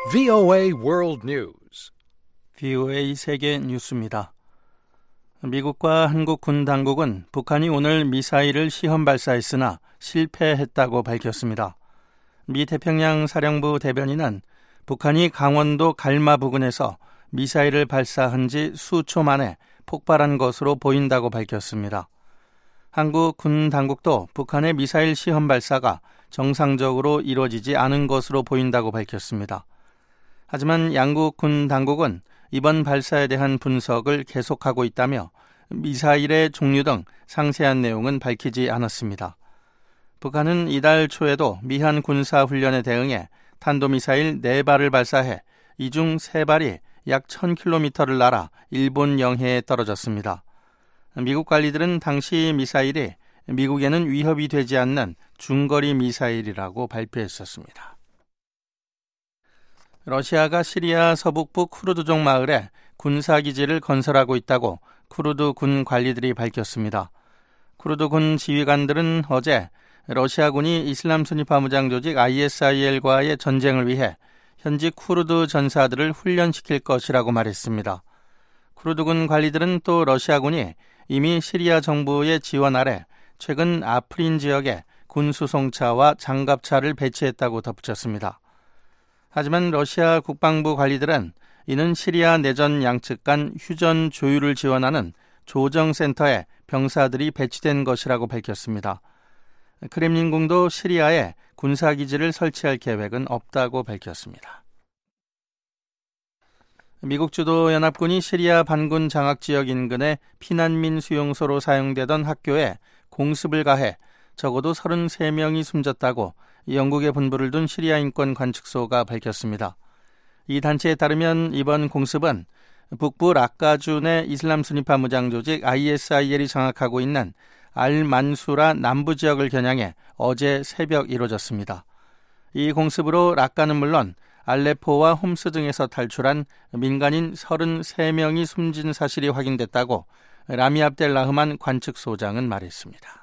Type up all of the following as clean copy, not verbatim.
VOA World News. VOA 세계 뉴스입니다. 미국과 한국 군 당국은 북한이 오늘 미사일을 시험 발사했으나 실패했다고 밝혔습니다. 미 태평양 사령부 대변인은 북한이 강원도 갈마 부근에서 미사일을 발사한 지 수초 만에 폭발한 것으로 보인다고 밝혔습니다. 한국 군 당국도 북한의 미사일 시험 발사가 정상적으로 이루어지지 않은 것으로 보인다고 밝혔습니다. 하지만 양국 군 당국은 이번 발사에 대한 분석을 계속하고 있다며 미사일의 종류 등 상세한 내용은 밝히지 않았습니다. 북한은 이달 초에도 미한 군사훈련에 대응해 탄도미사일 4발을 발사해 이 중 3발이 약 1000km를 날아 일본 영해에 떨어졌습니다. 미국 관리들은 당시 미사일이 미국에는 위협이 되지 않는 중거리 미사일이라고 발표했었습니다. 러시아가 시리아 서북부 쿠르드족 마을에 군사기지를 건설하고 있다고 쿠르드 군 관리들이 밝혔습니다. 쿠르드 군 지휘관들은 어제 러시아군이 이슬람 순위파 무장 조직 ISIL과의 전쟁을 위해 현지 쿠르드 전사들을 훈련시킬 것이라고 말했습니다. 쿠르드 군 관리들은 또 러시아군이 이미 시리아 정부의 지원 아래 최근 아프린 지역에 군 수송차와 장갑차를 배치했다고 덧붙였습니다. 하지만 러시아 국방부 관리들은 이는 시리아 내전 양측 간 휴전 조율을 지원하는 조정센터에 병사들이 배치된 것이라고 밝혔습니다. 크렘린궁도 시리아에 군사기지를 설치할 계획은 없다고 밝혔습니다. 미국 주도 연합군이 시리아 반군 장악지역 인근의 피난민 수용소로 사용되던 학교에 공습을 가해 적어도 33명이 숨졌다고 영국에 본부를 둔 시리아 인권 관측소가 밝혔습니다. 이 단체에 따르면 이번 공습은 북부 락가준의 이슬람 순위파 무장 조직 ISIL이 장악하고 있는 알만수라 남부 지역을 겨냥해 어제 새벽 이루어졌습니다. 이 공습으로 락가는 물론 알레포와 홈스 등에서 탈출한 민간인 33명이 숨진 사실이 확인됐다고 라미 압델라흐만 관측소장은 말했습니다.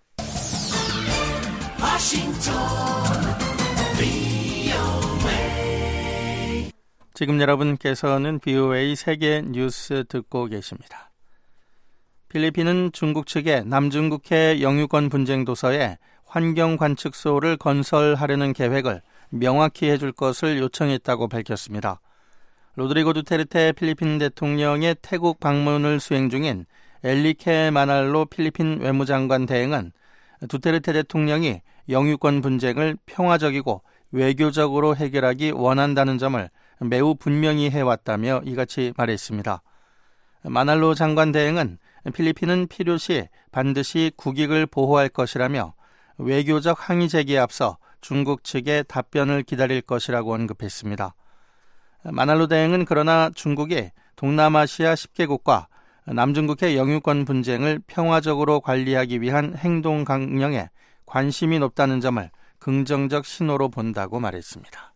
지금 여러분께서는 VOA 세계 뉴스 듣고 계십니다. 필리핀은 중국 측에 남중국해 영유권 분쟁 도서에 환경관측소를 건설하려는 계획을 명확히 해줄 것을 요청했다고 밝혔습니다. 로드리고 두테르테 필리핀 대통령의 태국 방문을 수행 중인 엘리케 마날로 필리핀 외무장관 대행은 두테르테 대통령이 영유권 분쟁을 평화적이고 외교적으로 해결하기 원한다는 점을 매우 분명히 해왔다며 이같이 말했습니다. 마날로 장관 대행은 필리핀은 필요시 반드시 국익을 보호할 것이라며 외교적 항의 제기에 앞서 중국 측의 답변을 기다릴 것이라고 언급했습니다. 마날로 대행은 그러나 중국이 동남아시아 10개국과 남중국해 영유권 분쟁을 평화적으로 관리하기 위한 행동 강령에 관심이 높다는 점을 긍정적 신호로 본다고 말했습니다.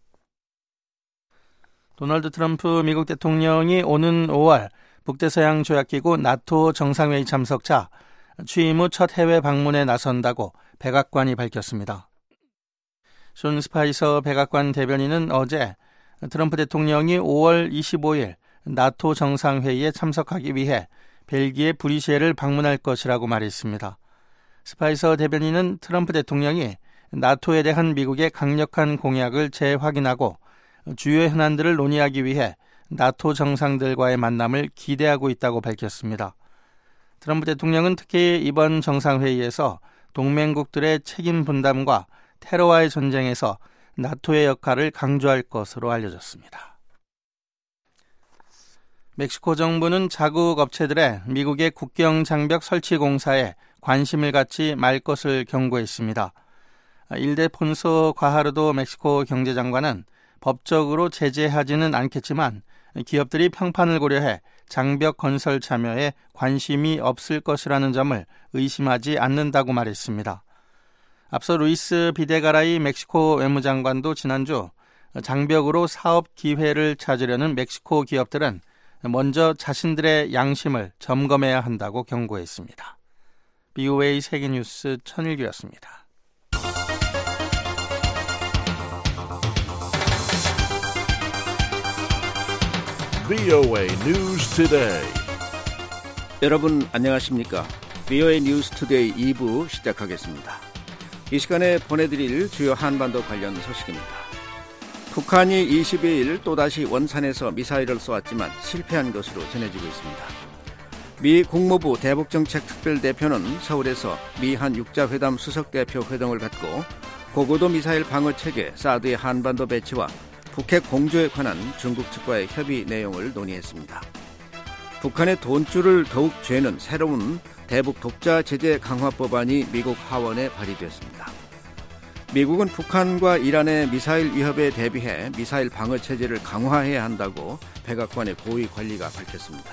도널드 트럼프 미국 대통령이 오는 5월 북대서양 조약기구 나토 정상회의 참석차 취임 후 첫 해외 방문에 나선다고 백악관이 밝혔습니다. 존 스파이서 백악관 대변인은 어제 트럼프 대통령이 5월 25일 나토 정상회의에 참석하기 위해 벨기에 브뤼셀을 방문할 것이라고 말했습니다. 스파이서 대변인은 트럼프 대통령이 나토에 대한 미국의 강력한 공약을 재확인하고 주요 현안들을 논의하기 위해 나토 정상들과의 만남을 기대하고 있다고 밝혔습니다. 트럼프 대통령은 특히 이번 정상회의에서 동맹국들의 책임 분담과 테러와의 전쟁에서 나토의 역할을 강조할 것으로 알려졌습니다. 멕시코 정부는 자국 업체들의 미국의 국경 장벽 설치 공사에 관심을 갖지 말 것을 경고했습니다. 일데폰소 과하르도 멕시코 경제장관은 법적으로 제재하지는 않겠지만 기업들이 평판을 고려해 장벽 건설 참여에 관심이 없을 것이라는 점을 의심하지 않는다고 말했습니다. 앞서 루이스 비데가라이 멕시코 외무장관도 지난주 장벽으로 사업 기회를 찾으려는 멕시코 기업들은 먼저 자신들의 양심을 점검해야 한다고 경고했습니다. BOA 세계뉴스 천일규였습니다. VOA News Today. 여러분 안녕하십니까? VOA News Today 2부 시작하겠습니다. 이 시간에 보내드릴 주요 한반도 관련 소식입니다. 북한이 22일 또다시 원산에서 미사일을 쏘았지만 실패한 것으로 전해지고 있습니다. 미 국무부 대북정책특별대표는 서울에서 미한 육자회담 수석대표 회동을 갖고 고고도 미사일 방어체계 사드의 한반도 배치와 북핵 공조에 관한 중국 측과의 협의 내용을 논의했습니다. 북한의 돈줄을 더욱 죄는 새로운 대북 독자 제재 강화 법안이 미국 하원에 발의됐습니다. 미국은 북한과 이란의 미사일 위협에 대비해 미사일 방어 체제를 강화해야 한다고 백악관의 고위 관리가 밝혔습니다.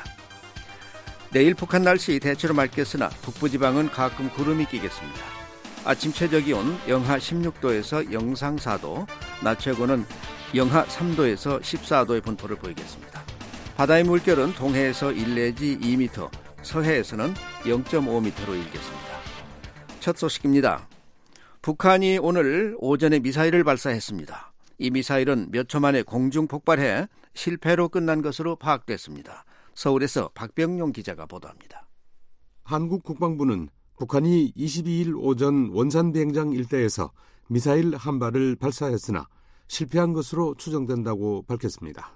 내일 북한 날씨 대체로 맑겠으나 북부지방은 가끔 구름이 끼겠습니다. 아침 최저기온 영하 16도에서 영상 4도, 낮 최고는 영하 3도에서 14도의 분포를 보이겠습니다. 바다의 물결은 동해에서 1 내지 2m, 서해에서는 0.5m로 일겠습니다. 첫 소식입니다. 북한이 오늘 오전에 미사일을 발사했습니다. 이 미사일은 몇 초 만에 공중 폭발해 실패로 끝난 것으로 파악됐습니다. 서울에서 박병용 기자가 보도합니다. 한국 국방부는 북한이 22일 오전 원산 비행장 일대에서 미사일 한 발을 발사했으나 실패한 것으로 추정된다고 밝혔습니다.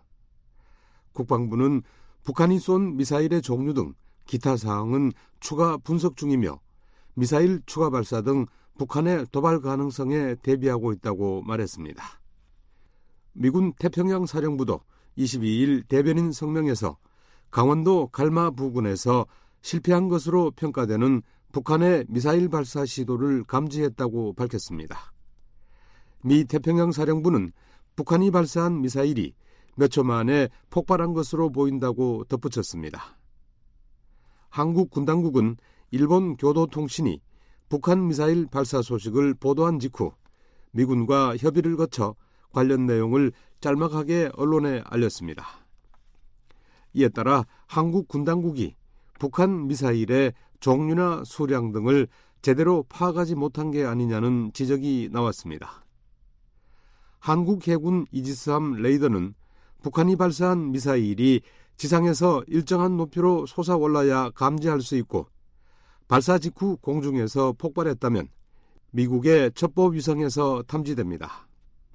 국방부는 북한이 쏜 미사일의 종류 등 기타 사항은 추가 분석 중이며 미사일 추가 발사 등 북한의 도발 가능성에 대비하고 있다고 말했습니다. 미군 태평양 사령부도 22일 대변인 성명에서 강원도 갈마 부근에서 실패한 것으로 평가되는 북한의 미사일 발사 시도를 감지했다고 밝혔습니다. 미 태평양 사령부는 북한이 발사한 미사일이 몇 초 만에 폭발한 것으로 보인다고 덧붙였습니다. 한국 군 당국은 일본 교도통신이 북한 미사일 발사 소식을 보도한 직후 미군과 협의를 거쳐 관련 내용을 짤막하게 언론에 알렸습니다. 이에 따라 한국 군 당국이 북한 미사일의 종류나 수량 등을 제대로 파악하지 못한 게 아니냐는 지적이 나왔습니다. 한국 해군 이지스함 레이더는 북한이 발사한 미사일이 지상에서 일정한 높이로 솟아올라야 감지할 수 있고 발사 직후 공중에서 폭발했다면 미국의 첩보 위성에서 탐지됩니다.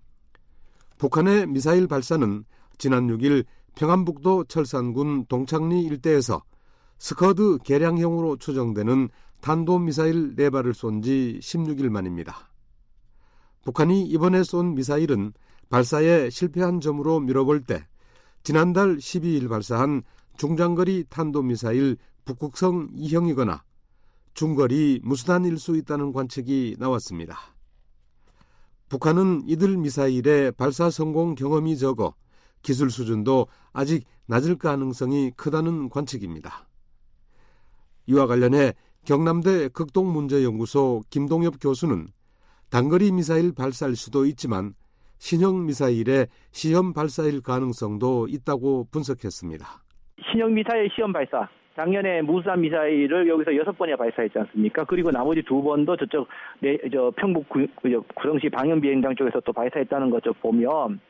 북한의 미사일 발사는 지난 6일 평안북도 철산군 동창리 일대에서 스커드 개량형으로 추정되는 탄도미사일 4발을 쏜 지 16일 만입니다. 북한이 이번에 쏜 미사일은 발사에 실패한 점으로 미뤄볼 때 지난달 12일 발사한 중장거리 탄도미사일 북극성 2형이거나 중거리 무수단일 수 있다는 관측이 나왔습니다. 북한은 이들 미사일의 발사 성공 경험이 적어 기술 수준도 아직 낮을 가능성이 크다는 관측입니다. 이와 관련해 경남대 극동문제연구소 김동엽 교수는 단거리 미사일 발사일 수도 있지만 신형 미사일의 시험 발사일 가능성도 있다고 분석했습니다. 신형 미사일 시험 발사, 작년에 무수단 미사일을 여기서 6번이나 발사했지 않습니까? 그리고 나머지 2번도 저쪽 평북 구정시 방연비행장 쪽에서 또 발사했다는 것을 보면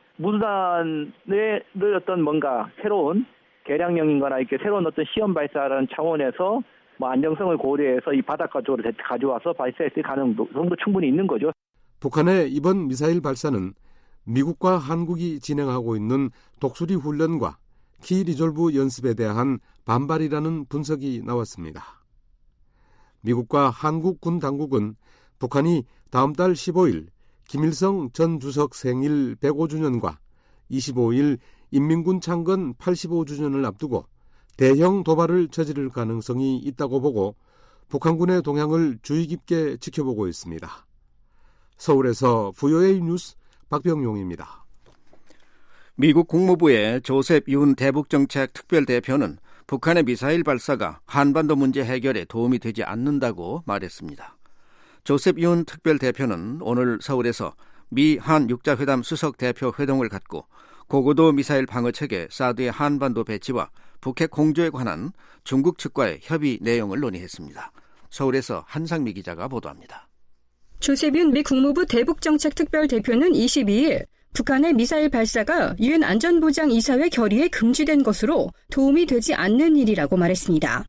무수단의 어떤 뭔가 새로운 개량형인거나 이렇게 새로운 어떤 시험 발사라는 차원에서 안정성을 고려해서 이 바닷가 쪽으로 가져와서 발사했을 가능성도 충분히 있는 거죠. 북한의 이번 미사일 발사는 미국과 한국이 진행하고 있는 독수리 훈련과 키 리졸브 연습에 대한 반발이라는 분석이 나왔습니다. 미국과 한국 군 당국은 북한이 다음 달 15일 김일성 전 주석 생일 105주년과 25일 인민군 창건 85주년을 앞두고 대형 도발을 저지를 가능성이 있다고 보고 북한군의 동향을 주의 깊게 지켜보고 있습니다. 서울에서 VOA 뉴스 박병용입니다. 미국 국무부의 조셉 윤 대북정책 특별대표는 북한의 미사일 발사가 한반도 문제 해결에 도움이 되지 않는다고 말했습니다. 조셉 윤 특별대표는 오늘 서울에서 미-한 육자회담 수석대표 회동을 갖고 고고도 미사일 방어체계 사드의 한반도 배치와 북핵 공조에 관한 중국 측과의 협의 내용을 논의했습니다. 서울에서 한상미 기자가 보도합니다. 조셉 윤 미 국무부 대북정책특별대표는 22일 북한의 미사일 발사가 유엔 안전보장이사회 결의에 금지된 것으로 도움이 되지 않는 일이라고 말했습니다.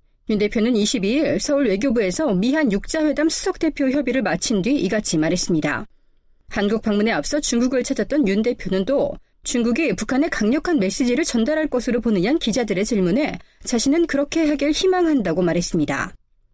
윤 대표는 22일 서울 외교부에서 미한 육자회담 수석대표 협의를 마친 뒤 이같이 말했습니다. 한국 방문에 앞서 중국을 찾았던 윤 대표는 또 중국이 북한에 강력한 메시지를 전달할 것으로 보느냐는 기자들의 질문에 자신은 그렇게 하길 희망한다고 말했습니다.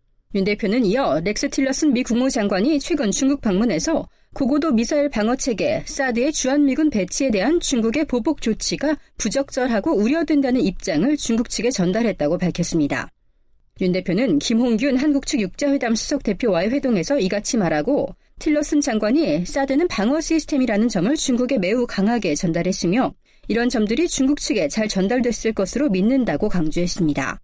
윤 대표는 이어 렉스 틸러슨 미 국무장관이 최근 중국 방문에서 고고도 미사일 방어체계 사드의 주한미군 배치에 대한 중국의 보복 조치가 부적절하고 우려된다는 입장을 중국 측에 전달했다고 밝혔습니다. 윤 대표는 김홍균 한국 측 육자회담 수석대표와의 회동에서 이같이 말하고 틸러슨 장관이 사드는 방어 시스템이라는 점을 중국에 매우 강하게 전달했으며 이런 점들이 중국 측에 잘 전달됐을 것으로 믿는다고 강조했습니다.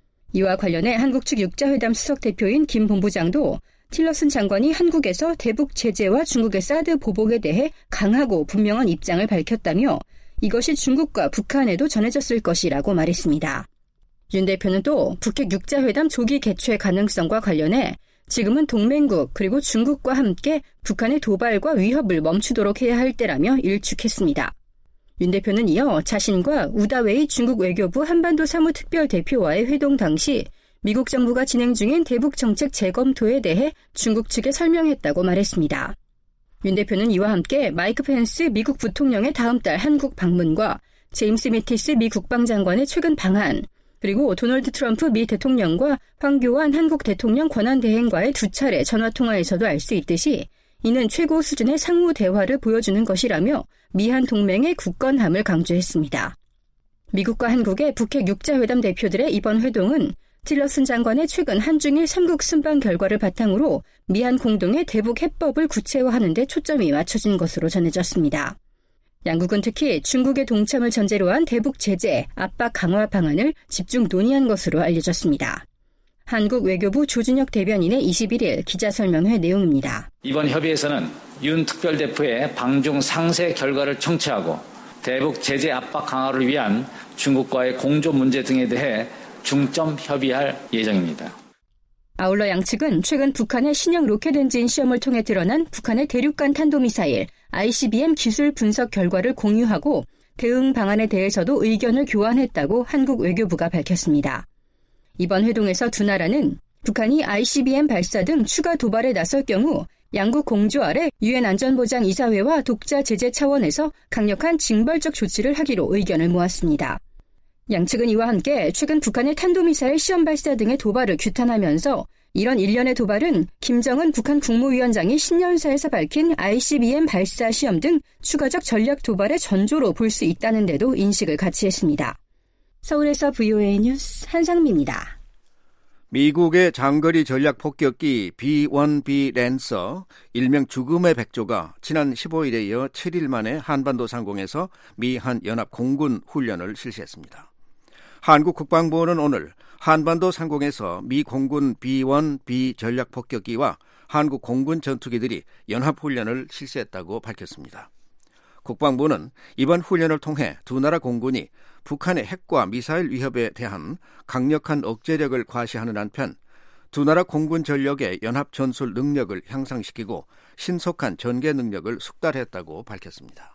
이와 관련해 한국 측 육자회담 수석대표인 김 본부장도 틸러슨 장관이 한국에서 대북 제재와 중국의 사드 보복에 대해 강하고 분명한 입장을 밝혔다며 이것이 중국과 북한에도 전해졌을 것이라고 말했습니다. 윤 대표는 또 북핵 육자회담 조기 개최 가능성과 관련해 지금은 동맹국 그리고 중국과 함께 북한의 도발과 위협을 멈추도록 해야 할 때라며 일축했습니다. 윤 대표는 이어 자신과 우다웨이 중국 외교부 한반도 사무특별대표와의 회동 당시 미국 정부가 진행 중인 대북 정책 재검토에 대해 중국 측에 설명했다고 말했습니다. 윤 대표는 이와 함께 마이크 펜스 미국 부통령의 다음 달 한국 방문과 제임스 매티스 미 국방장관의 최근 방한, 그리고 도널드 트럼프 미 대통령과 황교안 한국 대통령 권한대행과의 2차례 전화통화에서도 알 수 있듯이 이는 최고 수준의 상무 대화를 보여주는 것이라며 미한 동맹의 굳건함을 강조했습니다. 미국과 한국의 북핵 육자회담 대표들의 이번 회동은 틸러슨 장관의 최근 한중일 3국 순방 결과를 바탕으로 미한 공동의 대북 해법을 구체화하는 데 초점이 맞춰진 것으로 전해졌습니다. 양국은 특히 중국의 동참을 전제로 한 대북 제재, 압박 강화 방안을 집중 논의한 것으로 알려졌습니다. 한국 외교부 조준혁 대변인의 21일 기자설명회 내용입니다. 이번 협의에서는 윤 특별대표의 방중 상세 결과를 청취하고 대북 제재 압박 강화를 위한 중국과의 공조 문제 등에 대해 중점 협의할 예정입니다. 아울러 양측은 최근 북한의 신형 로켓 엔진 시험을 통해 드러난 북한의 대륙간 탄도미사일 ICBM 기술 분석 결과를 공유하고 대응 방안에 대해서도 의견을 교환했다고 한국 외교부가 밝혔습니다. 이번 회동에서 두 나라는 북한이 ICBM 발사 등 추가 도발에 나설 경우 양국 공조 아래 유엔 안전보장이사회와 독자 제재 차원에서 강력한 징벌적 조치를 하기로 의견을 모았습니다. 양측은 이와 함께 최근 북한의 탄도미사일 시험 발사 등의 도발을 규탄하면서 이런 일련의 도발은 김정은 북한 국무위원장이 신년사에서 밝힌 ICBM 발사 시험 등 추가적 전략 도발의 전조로 볼 수 있다는 데도 인식을 같이 했습니다. 서울에서 VOA 뉴스 한상미입니다. 미국의 장거리 전략 폭격기 B-1B 랜서, 일명 죽음의 백조가 지난 15일에 이어 7일 만에 한반도 상공에서 미 한 연합 공군 훈련을 실시했습니다. 한국 국방부는 오늘 한반도 상공에서 미 공군 B-1B 전략 폭격기와 한국 공군 전투기들이 연합훈련을 실시했다고 밝혔습니다. 국방부는 이번 훈련을 통해 두 나라 공군이 북한의 핵과 미사일 위협에 대한 강력한 억제력을 과시하는 한편 두 나라 공군 전력의 연합 전술 능력을 향상시키고 신속한 전개 능력을 숙달했다고 밝혔습니다.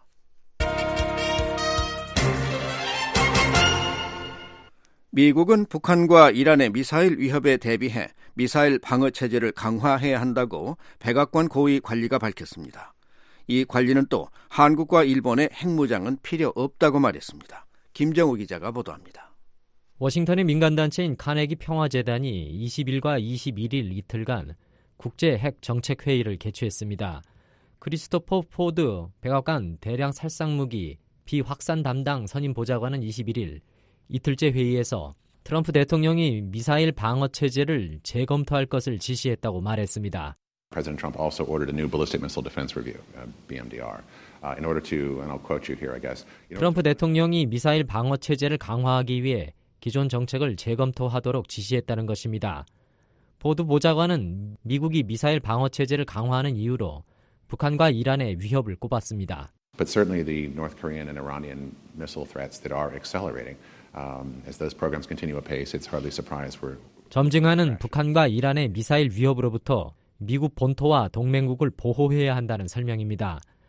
미국은 북한과 이란의 미사일 위협에 대비해 미사일 방어 체제를 강화해야 한다고 백악관 고위 관리가 밝혔습니다. 이 관리는 또 한국과 일본의 핵무장은 필요 없다고 말했습니다. 김정우 기자가 보도합니다. 워싱턴의 민간단체인 카네기 평화재단이 20일과 21일 이틀간 국제 핵 정책 회의를 개최했습니다. 크리스토퍼 포드 백악관 대량 살상무기 비확산 담당 선임 보좌관은 21일 이틀째 회의에서 트럼프 대통령이 미사일 방어 체제를 재검토할 것을 지시했다고 말했습니다. President Trump also ordered a new ballistic missile defense review, BMDR, in order to, and I'll quote you here, I guess. 트럼프 대통령이 미사일 방어 체제를 강화하기 위해 기존 정책을 재검토하도록 지시했다는 것입니다. 포드 보좌관은 미국이 미사일 방어 체제를 강화하는 이유로 북한과 이란의 위협을 꼽았습니다. But certainly the North Korean and Iranian missile threats that are accelerating. As those programs continue apace, it's hardly surprise we're. 점증하는 북한과 이란의 미사일 위협으로부터 미국 본토와 동맹국을 보호해야 한다는 설명입니다.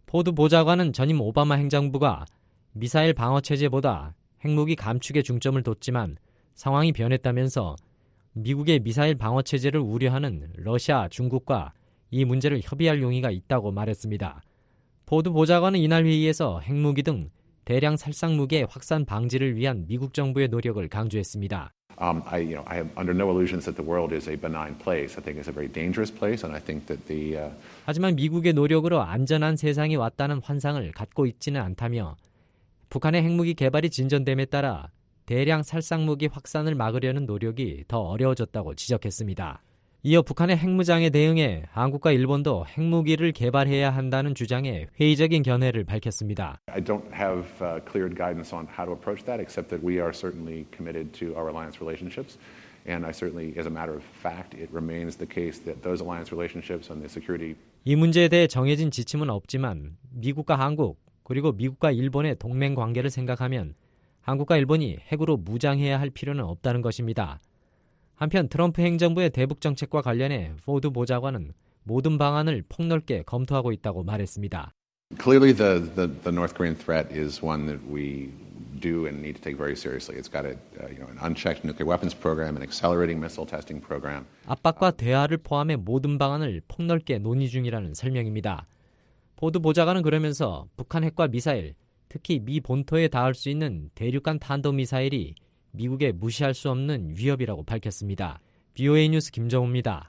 포드 보좌관은 전임 오바마 행정부가 미사일 방어 체제보다 핵무기 감축에 중점을 뒀지만 상황이 변했다면서 미국의 미사일 방어 체제를 우려하는 러시아, 중국과 이 문제를 협의할 용의가 있다고 말했습니다. 포드 보좌관은 이날 회의에서 핵무기 등 대량 살상무기의 확산 방지를 위한 미국 정부의 노력을 강조했습니다. I have under no illusions that the world is a benign place. I think it's a very dangerous place, and I think that 하지만 미국의 노력으로 안전한 세상이 왔다는 환상을 갖고 있지는 않다며 북한의 핵무기 개발이 진전됨에 따라 대량 살상무기 확산을 막으려는 노력이 더 어려워졌다고 지적했습니다. 이어 북한의 핵무장에 대응해 한국과 일본도 핵무기를 개발해야 한다는 주장에 회의적인 견해를 밝혔습니다. I don't have clear guidance on how to approach that, except that we are certainly committed to our alliance relationships. And I certainly, as a matter of fact, it remains the case that those alliance relationships and the security. 이 문제에 대해 정해진 지침은 없지만 미국과 한국 그리고 미국과 일본의 동맹 관계를 생각하면 한국과 일본이 핵으로 무장해야 할 필요는 없다는 것입니다. 한편 트럼프 행정부의 대북 정책과 관련해 포드 보좌관은 모든 방안을 폭넓게 검토하고 있다고 말했습니다. Clearly, the North Korean threat is one that we do and need to take very seriously. It's got an unchecked nuclear weapons program, an accelerating missile testing program. 압박과 대화를 포함해 모든 방안을 폭넓게 논의 중이라는 설명입니다. 포드 보좌관은 그러면서 북한 핵과 미사일, 특히 미 본토에 닿을 수 있는 대륙간 탄도미사일이 미국에 무시할 수 없는 위협이라고 밝혔습니다. VOA 뉴스 김정우입니다.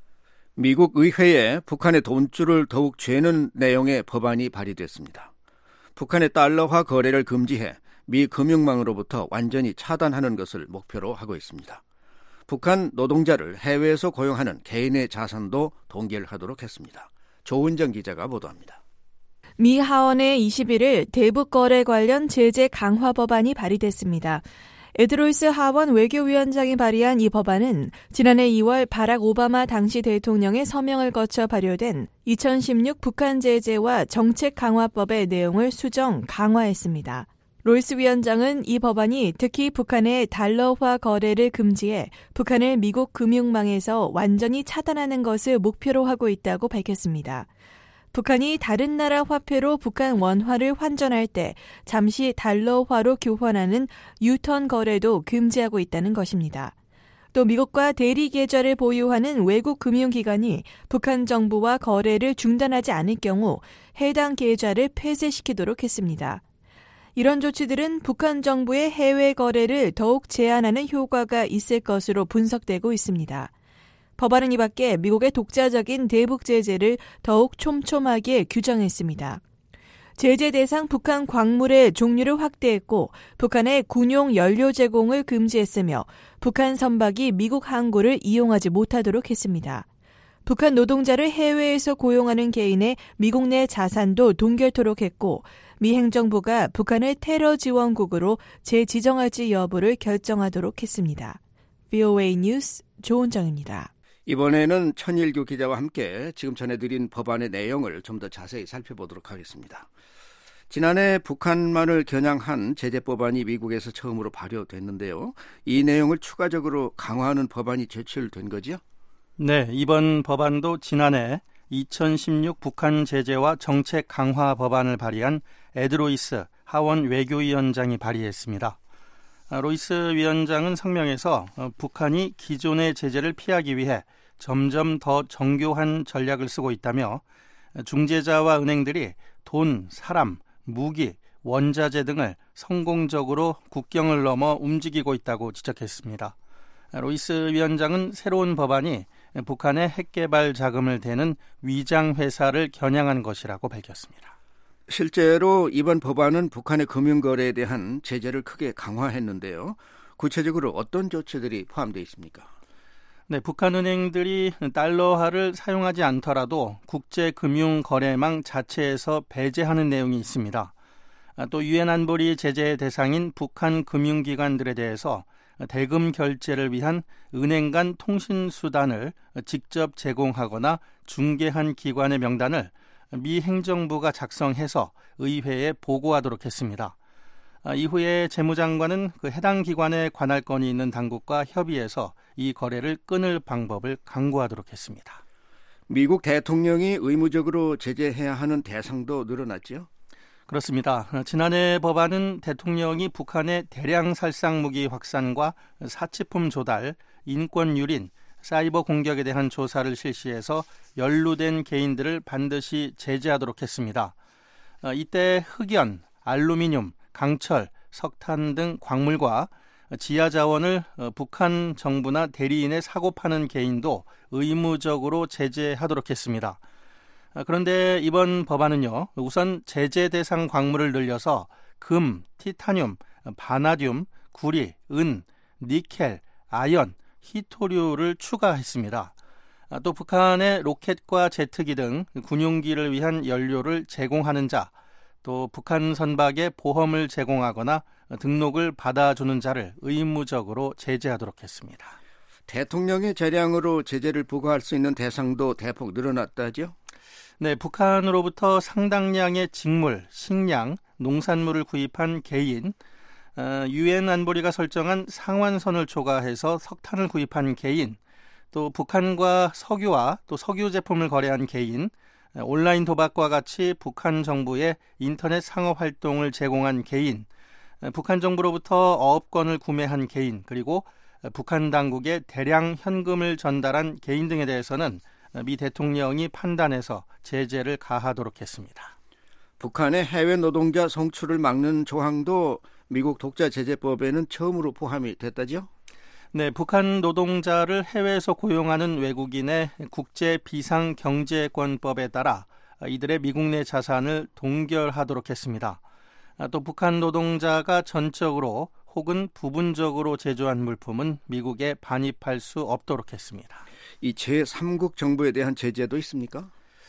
미국 의회에 북한의 돈줄을 더욱 죄는 내용의 법안이 발의됐습니다. 북한의 달러화 거래를 금지해 미 금융망으로부터 완전히 차단하는 것을 목표로 하고 있습니다. 북한 노동자를 해외에서 고용하는 개인의 자산도 동결하도록 했습니다. 조은정 기자가 보도합니다. 미 하원에 21일 대북 거래 관련 제재 강화 법안이 발의됐습니다. 에드 로이스 하원 외교위원장이 발의한 이 법안은 지난해 2월 바락 오바마 당시 대통령의 서명을 거쳐 발효된 2016 북한 제재와 정책 강화법의 내용을 수정, 강화했습니다. 로이스 위원장은 이 법안이 특히 북한의 달러화 거래를 금지해 북한을 미국 금융망에서 완전히 차단하는 것을 목표로 하고 있다고 밝혔습니다. 북한이 다른 나라 화폐로 북한 원화를 환전할 때 잠시 달러화로 교환하는 유턴 거래도 금지하고 있다는 것입니다. 또 미국과 대리 계좌를 보유하는 외국 금융기관이 북한 정부와 거래를 중단하지 않을 경우 해당 계좌를 폐쇄시키도록 했습니다. 이런 조치들은 북한 정부의 해외 거래를 더욱 제한하는 효과가 있을 것으로 분석되고 있습니다. 법안은 이 밖에 미국의 독자적인 대북 제재를 더욱 촘촘하게 규정했습니다. 제재 대상 북한 광물의 종류를 확대했고 북한의 군용 연료 제공을 금지했으며 북한 선박이 미국 항구를 이용하지 못하도록 했습니다. 북한 노동자를 해외에서 고용하는 개인의 미국 내 자산도 동결토록 했고 미 행정부가 북한을 테러 지원국으로 재지정할지 여부를 결정하도록 했습니다. VOA 뉴스 조은정입니다. 이번에는 천일규 기자와 함께 지금 전해드린 법안의 내용을 좀 더 자세히 살펴보도록 하겠습니다. 지난해 북한만을 겨냥한 제재법안이 미국에서 처음으로 발효됐는데요. 이 내용을 추가적으로 강화하는 법안이 제출된 거죠? 네, 이번 법안도 지난해 2016 북한 제재와 정책 강화 법안을 발의한 에드 로이스 하원 외교위원장이 발의했습니다. 로이스 위원장은 성명에서 북한이 기존의 제재를 피하기 위해 점점 더 정교한 전략을 쓰고 있다며 중재자와 은행들이 돈, 사람, 무기, 원자재 등을 성공적으로 국경을 넘어 움직이고 있다고 지적했습니다. 로이스 위원장은 새로운 법안이 북한의 핵개발 자금을 대는 위장회사를 겨냥한 것이라고 밝혔습니다. 실제로 이번 법안은 북한의 금융거래에 대한 제재를 크게 강화했는데요. 구체적으로 어떤 조치들이 포함되어 있습니까? 네, 북한 은행들이 달러화를 사용하지 않더라도 국제금융거래망 자체에서 배제하는 내용이 있습니다. 또 유엔 안보리 제재 대상인 북한 금융기관들에 대해서 대금 결제를 위한 은행 간 통신수단을 직접 제공하거나 중개한 기관의 명단을 미 행정부가 작성해서 의회에 보고하도록 했습니다. 이후에 재무장관은 그 해당 기관에 관할 건이 있는 당국과 협의해서 이 거래를 끊을 방법을 강구하도록 했습니다. 미국 대통령이 의무적으로 제재해야 하는 대상도 늘어났지요? 그렇습니다. 지난해 법안은 대통령이 북한의 대량 살상 무기 확산과 사치품 조달, 인권 유린, 사이버 공격에 대한 조사를 실시해서 연루된 개인들을 반드시 제재하도록 했습니다. 이때 흑연, 알루미늄, 강철, 석탄 등 광물과 지하 자원을 북한 정부나 대리인에 사고 파는 개인도 의무적으로 제재하도록 했습니다. 그런데 이번 법안은요, 우선 제재 대상 광물을 늘려서 금, 티타늄, 바나듐, 구리, 은, 니켈, 아연, 히토류를 추가했습니다. 또 북한의 로켓과 제트기 등 군용기를 위한 연료를 제공하는 자, 또 북한 선박에 보험을 제공하거나 등록을 받아주는 자를 의무적으로 제재하도록 했습니다. 대통령의 재량으로 제재를 부과할 수 있는 대상도 대폭 늘어났다죠? 네, 북한으로부터 상당량의 직물, 식량, 농산물을 구입한 개인, 유엔 안보리가 설정한 상환선을 초과해서 석탄을 구입한 개인, 또 북한과 석유와 또 석유 제품을 거래한 개인, 온라인 도박과 같이 북한 정부의 인터넷 상업 활동을 제공한 개인, 북한 정부로부터 어업권을 구매한 개인, 그리고 북한 당국에 대량 현금을 전달한 개인 등에 대해서는 미 대통령이 판단해서 제재를 가하도록 했습니다. 북한의 해외 노동자 송출을 막는 조항도 미국 독자제재법에는 처음으로 포함이 됐다죠? 네, 북한 노동자를 해외에서 고용하는 외국인의 국제비상경제권법에 따라 이들의 미국 내 자산을 동결하도록 했습니다. 또 북한 노동자가 전적으로 혹은 부분적으로 제조한 물품은 미국에 반입할 수 없도록 했습니다. 이 제3국 정부에 대한 제재도 있습니까?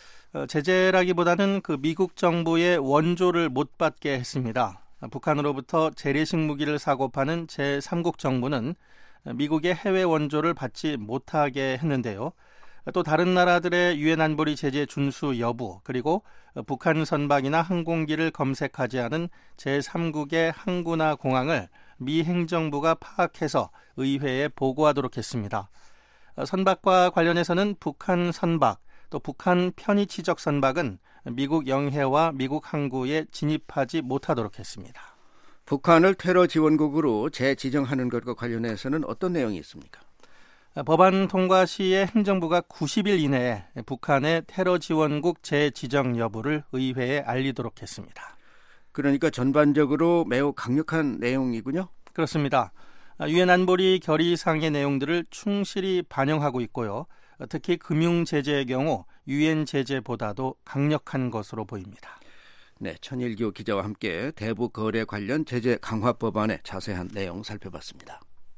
제재라기보다는 그 미국 정부의 원조를 못 받게 했습니다. 북한으로부터 재래식 무기를 사고 파는 제3국 정부는 미국의 해외 원조를 받지 못하게 했는데요. 또 다른 나라들의 유엔 안보리 제재 준수 여부, 그리고 북한 선박이나 항공기를 검색하지 않은 제3국의 항구나 공항을 미 행정부가 파악해서 의회에 보고하도록 했습니다. 선박과 관련해서는 북한 선박, 또 북한 편의 지적 선박은 미국 영해와 미국 항구에 진입하지 못하도록 했습니다. 북한을 테러 지원국으로 재지정하는 것과 관련해서는 어떤 내용이 있습니까? 법안 통과 시에 행정부가 90일 이내에 북한의 테러 지원국 재지정 여부를 의회에 알리도록 했습니다. 그러니까 전반적으로 매우 강력한 내용이군요. 그렇습니다. 유엔 안보리 결의상의 내용들을 충실히 반영하고 있고요. 특히 금융 제재의 경우 유엔 제재보다도 강력한 것으로 보입니다. 네, 천일규 기자와 함께 대북 거래 관련 제재 강화 법안의 자세한 내용 살펴봤습니다.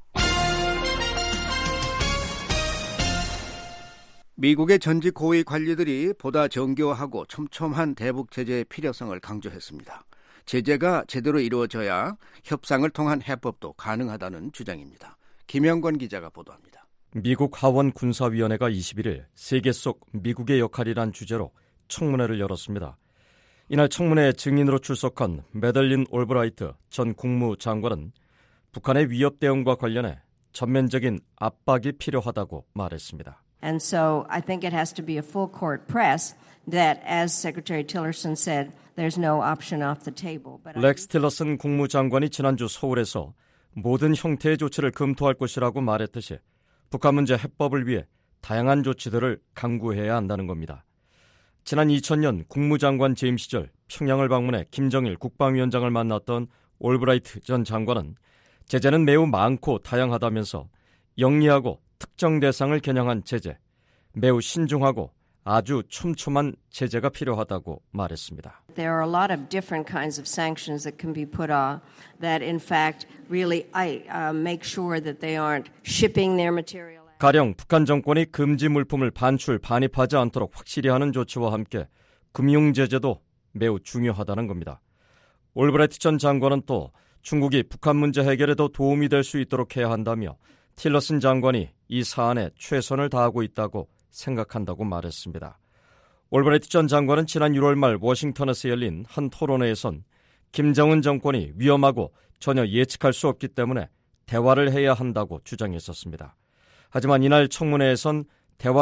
미국의 전직 고위 관리들이 보다 정교하고 촘촘한 대북 제재의 필요성을 강조했습니다. 제재가 제대로 이루어져야 협상을 통한 해법도 가능하다는 주장입니다. 김영권 기자가 보도합니다. 미국 하원 군사위원회가 21일 세계 속 미국의 역할이란 주제로 청문회를 열었습니다. 이날 청문회 증인으로 출석한 매들린 올브라이트 전 국무장관은 북한의 위협 대응과 관련해 전면적인 압박이 필요하다고 말했습니다. And so I think it has to be a full court press that, as Secretary Tillerson said, there's no option off the table. 렉스 틸러슨 국무장관이 지난주 서울에서 모든 형태의 조치를 검토할 것이라고 말했듯이 북한 문제 해법을 위해 다양한 조치들을 강구해야 한다는 겁니다. 지난 2000년 국무장관 재임 시절 평양을 방문해 김정일 국방위원장을 만났던 올브라이트 전 장관은 제재는 매우 많고 다양하다면서 영리하고 특정 대상을 겨냥한 제재, 매우 신중하고 아주 촘촘한 제재가 필요하다고 말했습니다. There are a lot of different kinds of sanctions that can be put on that in fact really make sure that they aren't shipping their material. 가령 북한 정권이 금지 물품을 반출, 반입하지 않도록 확실히 하는 조치와 함께 금융 제재도 매우 중요하다는 겁니다. 올브라이트 전 장관은 또 중국이 북한 문제 해결에 더 도움이 될 수 있도록 해야 한다며 틸러슨 장관이 이 사안에 최선을 다하고 있다고 생각한다고 말했습니다. 올브라이트 전 장관은 지난 6월 말 워싱턴에서 열린 한 토론회에선 김정은 정권이 위험하고 전혀 예측할 수 없기 때문에 대화를 해야 한다고 주장했었습니다. 하지만 이날 청문회에선 대화나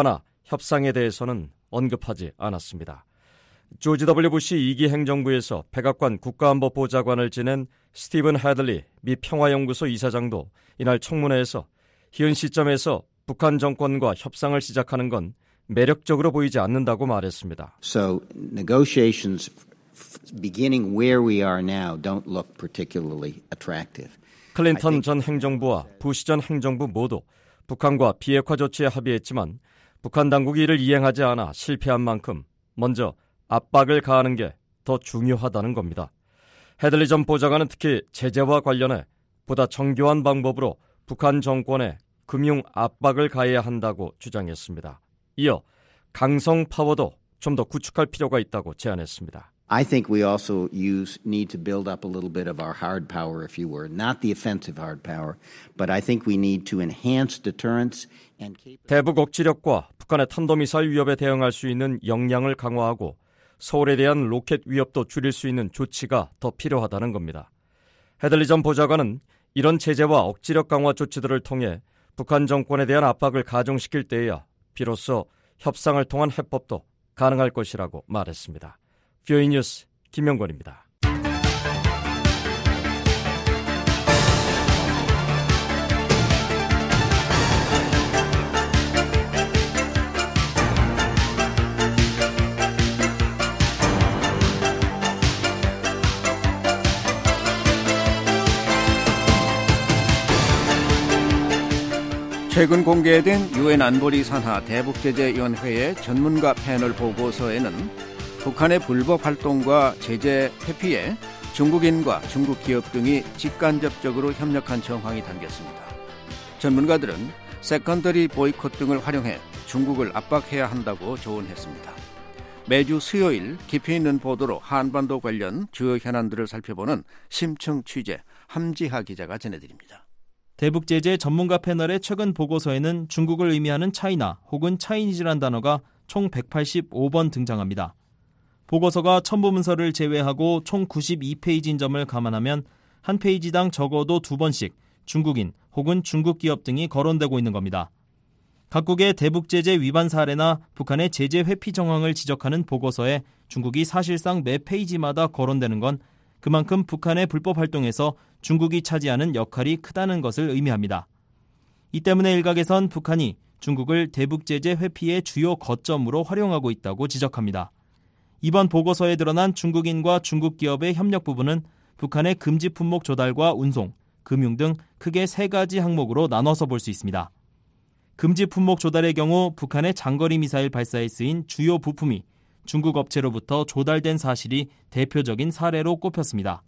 협상에 대해서는 언급하지 않았습니다. 조지 W. 부시 2기 행정부에서 백악관 국가안보보좌관을 지낸 스티븐 헤들리 미 평화연구소 이사장도 이날 청문회에서 현 시점에서 북한 정권과 협상을 시작하는 건 매력적으로 보이지 않는다고 말했습니다. So negotiations beginning where we are now don't look particularly attractive. 클린턴 전 행정부와 부시 전 행정부 모두 북한과 비핵화 조치에 합의했지만 북한 당국이 이를 이행하지 않아 실패한 만큼 먼저 압박을 가하는 게 더 중요하다는 겁니다. 헤들리 전 보좌관은 특히 제재와 관련해 보다 정교한 방법으로 북한 정권에 금융 압박을 가해야 한다고 주장했습니다. 이어 강성 파워도 좀 더 구축할 필요가 있다고 제안했습니다. I think we also need to build up a little bit of our hard power, if you were. Not the offensive hard power, but I think we need to enhance deterrence and 대북 억지력과 북한의 탄도미사일 위협에 대응할 수 있는 역량을 강화하고 서울에 대한 로켓 위협도 줄일 수 있는 조치가 더 필요하다는 겁니다. 헤들리 전 보좌관은 이런 제재와 억지력 강화 조치들을 통해 북한 정권에 대한 압박을 가중시킬 때에야 비로소 협상을 통한 해법도 가능할 것이라고 말했습니다. VOA 뉴스 김영권입니다. 최근 공개된 유엔 안보리 산하 대북제재위원회의 전문가 패널 보고서에는 북한의 불법 활동과 제재 회피에 중국인과 중국 기업 등이 직간접적으로 협력한 정황이 담겼습니다. 전문가들은 세컨더리 보이콧 등을 활용해 중국을 압박해야 한다고 조언했습니다. 매주 수요일 깊이 있는 보도로 한반도 관련 주요 현안들을 살펴보는 심층 취재 함지하 기자가 전해드립니다. 대북제재 전문가 패널의 최근 보고서에는 중국을 의미하는 차이나 혹은 차이니즈란 단어가 총 185번 등장합니다. 보고서가 첨부 문서를 제외하고 총 92페이지인 점을 감안하면 한 페이지당 적어도 2번씩 중국인 혹은 중국 기업 등이 거론되고 있는 겁니다. 각국의 대북제재 위반 사례나 북한의 제재 회피 정황을 지적하는 보고서에 중국이 사실상 매 페이지마다 거론되는 건 그만큼 북한의 불법 활동에서 중국이 차지하는 역할이 크다는 것을 의미합니다. 이 때문에 일각에선 북한이 중국을 대북제재 회피의 주요 거점으로 활용하고 있다고 지적합니다. 이번 보고서에 드러난 중국인과 중국 기업의 협력 부분은 북한의 금지 품목 조달과 운송, 금융 등 크게 3가지 항목으로 나눠서 볼 수 있습니다. 금지 품목 조달의 경우 북한의 장거리 미사일 발사에 쓰인 주요 부품이 중국 업체로부터 조달된 사실이 대표적인 사례로 꼽혔습니다.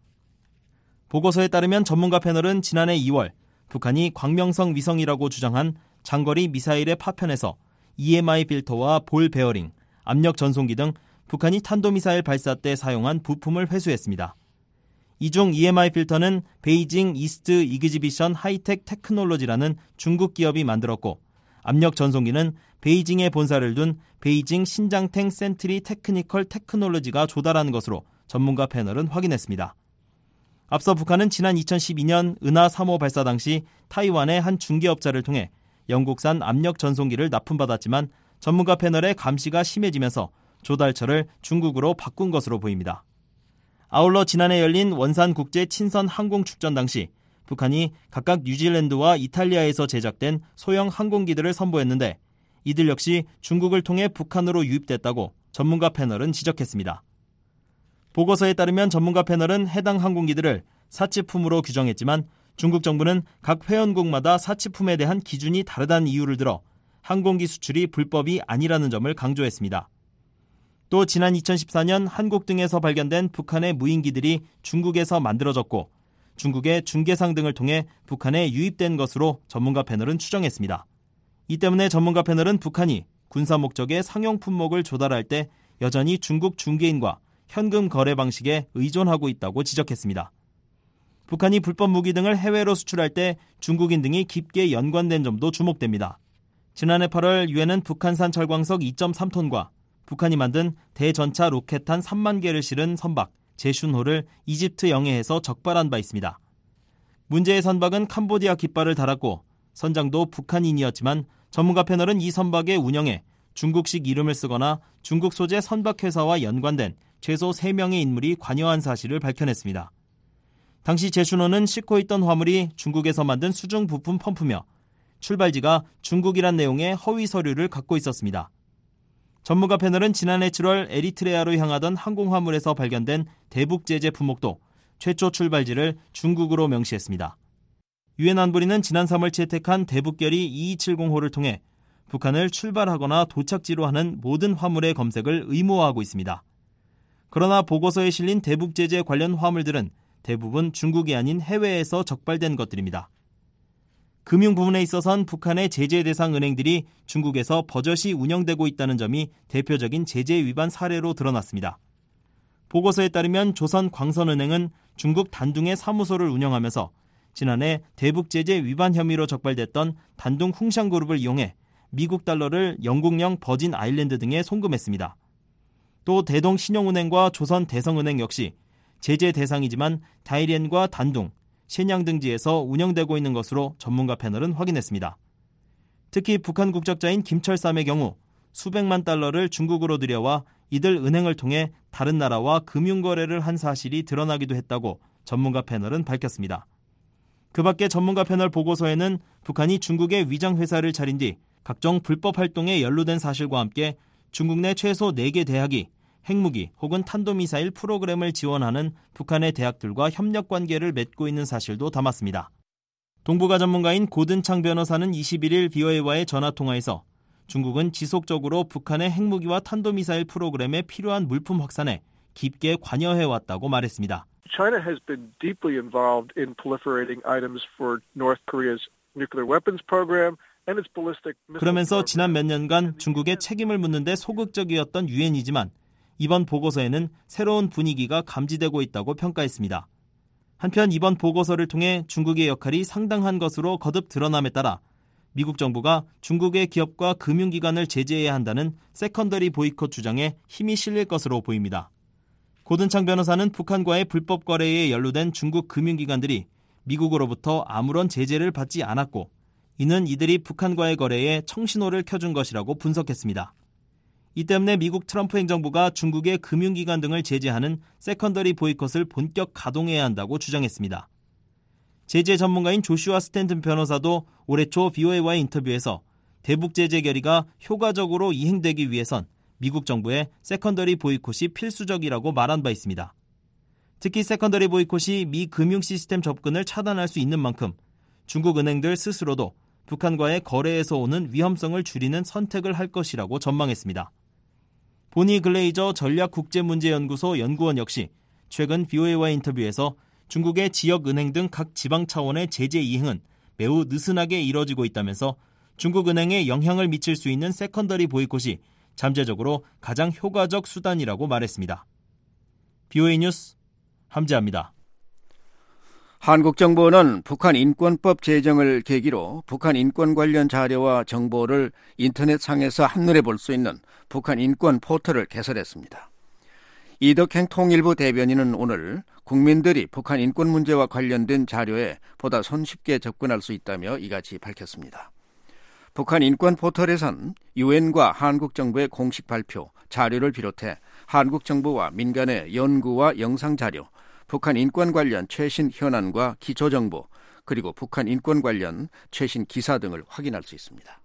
보고서에 따르면 전문가 패널은 지난해 2월 북한이 광명성 위성이라고 주장한 장거리 미사일의 파편에서 EMI 필터와 볼 베어링, 압력 전송기 등 북한이 탄도미사일 발사 때 사용한 부품을 회수했습니다. 이 중 EMI 필터는 베이징 이스트 이그지비션 하이텍 테크놀로지라는 중국 기업이 만들었고 압력 전송기는 베이징에 본사를 둔 베이징 신장탱 센트리 테크니컬 테크놀로지가 조달한 것으로 전문가 패널은 확인했습니다. 앞서 북한은 지난 2012년 은하 3호 발사 당시 타이완의 한 중개업자를 통해 영국산 압력 전송기를 납품받았지만 전문가 패널의 감시가 심해지면서 조달처를 중국으로 바꾼 것으로 보입니다. 아울러 지난해 열린 원산 국제 친선 항공 축전 당시 북한이 각각 뉴질랜드와 이탈리아에서 제작된 소형 항공기들을 선보였는데 이들 역시 중국을 통해 북한으로 유입됐다고 전문가 패널은 지적했습니다. 보고서에 따르면 전문가 패널은 해당 항공기들을 사치품으로 규정했지만 중국 정부는 각 회원국마다 사치품에 대한 기준이 다르다는 이유를 들어 항공기 수출이 불법이 아니라는 점을 강조했습니다. 또 지난 2014년 한국 등에서 발견된 북한의 무인기들이 중국에서 만들어졌고 중국의 중개상 등을 통해 북한에 유입된 것으로 전문가 패널은 추정했습니다. 이 때문에 전문가 패널은 북한이 군사 목적의 상용 품목을 조달할 때 여전히 중국 중개인과 현금 거래 방식에 의존하고 있다고 지적했습니다. 북한이 불법 무기 등을 해외로 수출할 때 중국인 등이 깊게 연관된 점도 주목됩니다. 지난해 8월 유엔은 북한산 철광석 2.3톤과 북한이 만든 대전차 로켓탄 3만 개를 실은 선박 제슌호를 이집트 영해에서 적발한 바 있습니다. 문제의 선박은 캄보디아 깃발을 달았고 선장도 북한인이었지만 전문가 패널은 이 선박의 운영에 중국식 이름을 쓰거나 중국 소재 선박회사와 연관된 최소 3명의 인물이 관여한 사실을 밝혀냈습니다. 당시 제슈노는 싣고 있던 화물이 중국에서 만든 수중 부품 펌프며 출발지가 중국이란 내용의 허위 서류를 갖고 있었습니다. 전문가 패널은 지난해 7월 에리트레아로 향하던 항공화물에서 발견된 대북 제재 품목도 최초 출발지를 중국으로 명시했습니다. 유엔 안보리는 지난 3월 채택한 대북결의 2270호를 통해 북한을 출발하거나 도착지로 하는 모든 화물의 검색을 의무화하고 있습니다. 그러나 보고서에 실린 대북 제재 관련 화물들은 대부분 중국이 아닌 해외에서 적발된 것들입니다. 금융 부분에 있어선 북한의 제재 대상 은행들이 중국에서 버젓이 운영되고 있다는 점이 대표적인 제재 위반 사례로 드러났습니다. 보고서에 따르면 조선광선은행은 중국 단둥에 사무소를 운영하면서 지난해 대북 제재 위반 혐의로 적발됐던 단둥 흥샹그룹을 이용해 미국 달러를 영국령 버진 아일랜드 등에 송금했습니다. 또 대동신용은행과 조선대성은행 역시 제재 대상이지만 다이리엔과 단둥, 신양 등지에서 운영되고 있는 것으로 전문가 패널은 확인했습니다. 특히 북한 국적자인 김철삼의 경우 수백만 달러를 중국으로 들여와 이들 은행을 통해 다른 나라와 금융거래를 한 사실이 드러나기도 했다고 전문가 패널은 밝혔습니다. 그 밖에 전문가 패널 보고서에는 북한이 중국의 위장회사를 차린 뒤 각종 불법 활동에 연루된 사실과 함께 중국 내 최소 4개 대학이 핵무기 혹은 탄도미사일 프로그램을 지원하는 북한의 대학들과 협력 관계를 맺고 있는 사실도 담았습니다. 동북아 전문가인 고든창 변호사는 21일 VOA와의 전화통화에서 중국은 지속적으로 북한의 핵무기와 탄도미사일 프로그램에 필요한 물품 확산에 깊게 관여해왔다고 말했습니다. China has been deeply involved in proliferating items for North Korea's nuclear weapons program. 그러면서 지난 몇 년간 중국의 책임을 묻는 데 소극적이었던 유엔이지만 이번 보고서에는 새로운 분위기가 감지되고 있다고 평가했습니다. 한편 이번 보고서를 통해 중국의 역할이 상당한 것으로 거듭 드러남에 따라 미국 정부가 중국의 기업과 금융기관을 제재해야 한다는 세컨더리 보이콧 주장에 힘이 실릴 것으로 보입니다. 고든창 변호사는 북한과의 불법 거래에 연루된 중국 금융기관들이 미국으로부터 아무런 제재를 받지 않았고 이는 이들이 북한과의 거래에 청신호를 켜준 것이라고 분석했습니다. 이 때문에 미국 트럼프 행정부가 중국의 금융기관 등을 제재하는 세컨더리 보이콧을 본격 가동해야 한다고 주장했습니다. 제재 전문가인 조슈아 스탠튼 변호사도 올해 초 VOA와의 인터뷰에서 대북 제재 결의가 효과적으로 이행되기 위해선 미국 정부의 세컨더리 보이콧이 필수적이라고 말한 바 있습니다. 특히 세컨더리 보이콧이 미 금융 시스템 접근을 차단할 수 있는 만큼 중국 은행들 스스로도 북한과의 거래에서 오는 위험성을 줄이는 선택을 할 것이라고 전망했습니다. 보니 글레이저 전략국제문제연구소 연구원 역시 최근 VOA와의 인터뷰에서 중국의 지역은행 등 각 지방 차원의 제재 이행은 매우 느슨하게 이뤄지고 있다면서 중국 은행에 영향을 미칠 수 있는 세컨더리 보이콧이 잠재적으로 가장 효과적 수단이라고 말했습니다. VOA 뉴스 함재합니다. 한국 정부는 북한 인권법 제정을 계기로 북한 인권 관련 자료와 정보를 인터넷상에서 한눈에 볼 수 있는 북한 인권 포털을 개설했습니다. 이덕행 통일부 대변인은 오늘 국민들이 북한 인권 문제와 관련된 자료에 보다 손쉽게 접근할 수 있다며 이같이 밝혔습니다. 북한 인권 포털에선 유엔과 한국 정부의 공식 발표, 자료를 비롯해 한국 정부와 민간의 연구와 영상 자료, 북한 인권 관련 최신 현안과 기초정보, 그리고 북한 인권 관련 최신 기사 등을 확인할 수 있습니다.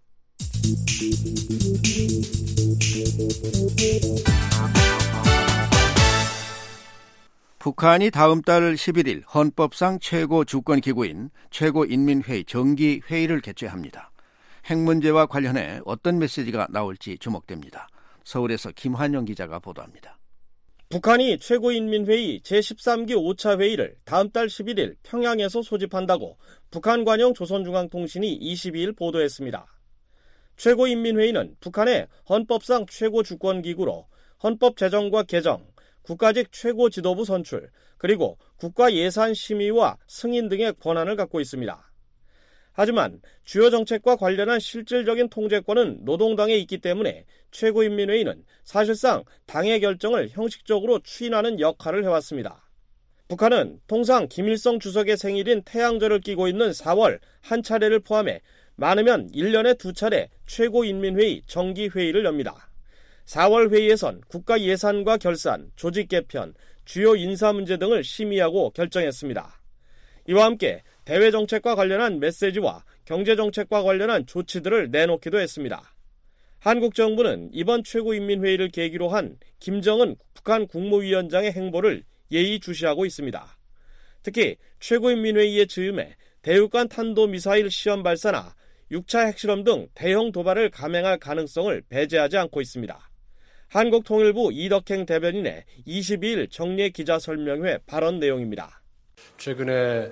북한이 다음 달 11일 헌법상 최고 주권기구인 최고인민회의 정기회의를 개최합니다. 핵 문제와 관련해 어떤 메시지가 나올지 주목됩니다. 서울에서 김환영 기자가 보도합니다. 북한이 최고인민회의 제13기 5차 회의를 다음 달 11일 평양에서 소집한다고 북한 관영 조선중앙통신이 22일 보도했습니다. 최고인민회의는 북한의 헌법상 최고 주권기구로 헌법 제정과 개정, 국가직 최고 지도부 선출, 그리고 국가 예산 심의와 승인 등의 권한을 갖고 있습니다. 하지만 주요 정책과 관련한 실질적인 통제권은 노동당에 있기 때문에 최고인민회의는 사실상 당의 결정을 형식적으로 추인하는 역할을 해왔습니다. 북한은 통상 김일성 주석의 생일인 태양절을 끼고 있는 4월 한 차례를 포함해 많으면 1년에 2차례 최고인민회의 정기회의를 엽니다. 4월 회의에선 국가 예산과 결산, 조직 개편, 주요 인사 문제 등을 심의하고 결정했습니다. 이와 함께 대외 정책과 관련한 메시지와 경제 정책과 관련한 조치들을 내놓기도 했습니다. 한국 정부는 이번 최고인민회의를 계기로 한 김정은 북한 국무위원장의 행보를 예의주시하고 있습니다. 특히 최고인민회의의 즈음에 대륙간 탄도미사일 시험 발사나 6차 핵실험 등 대형 도발을 감행할 가능성을 배제하지 않고 있습니다. 한국통일부 이덕행 대변인의 22일 정례 기자설명회 발언 내용입니다. 최근에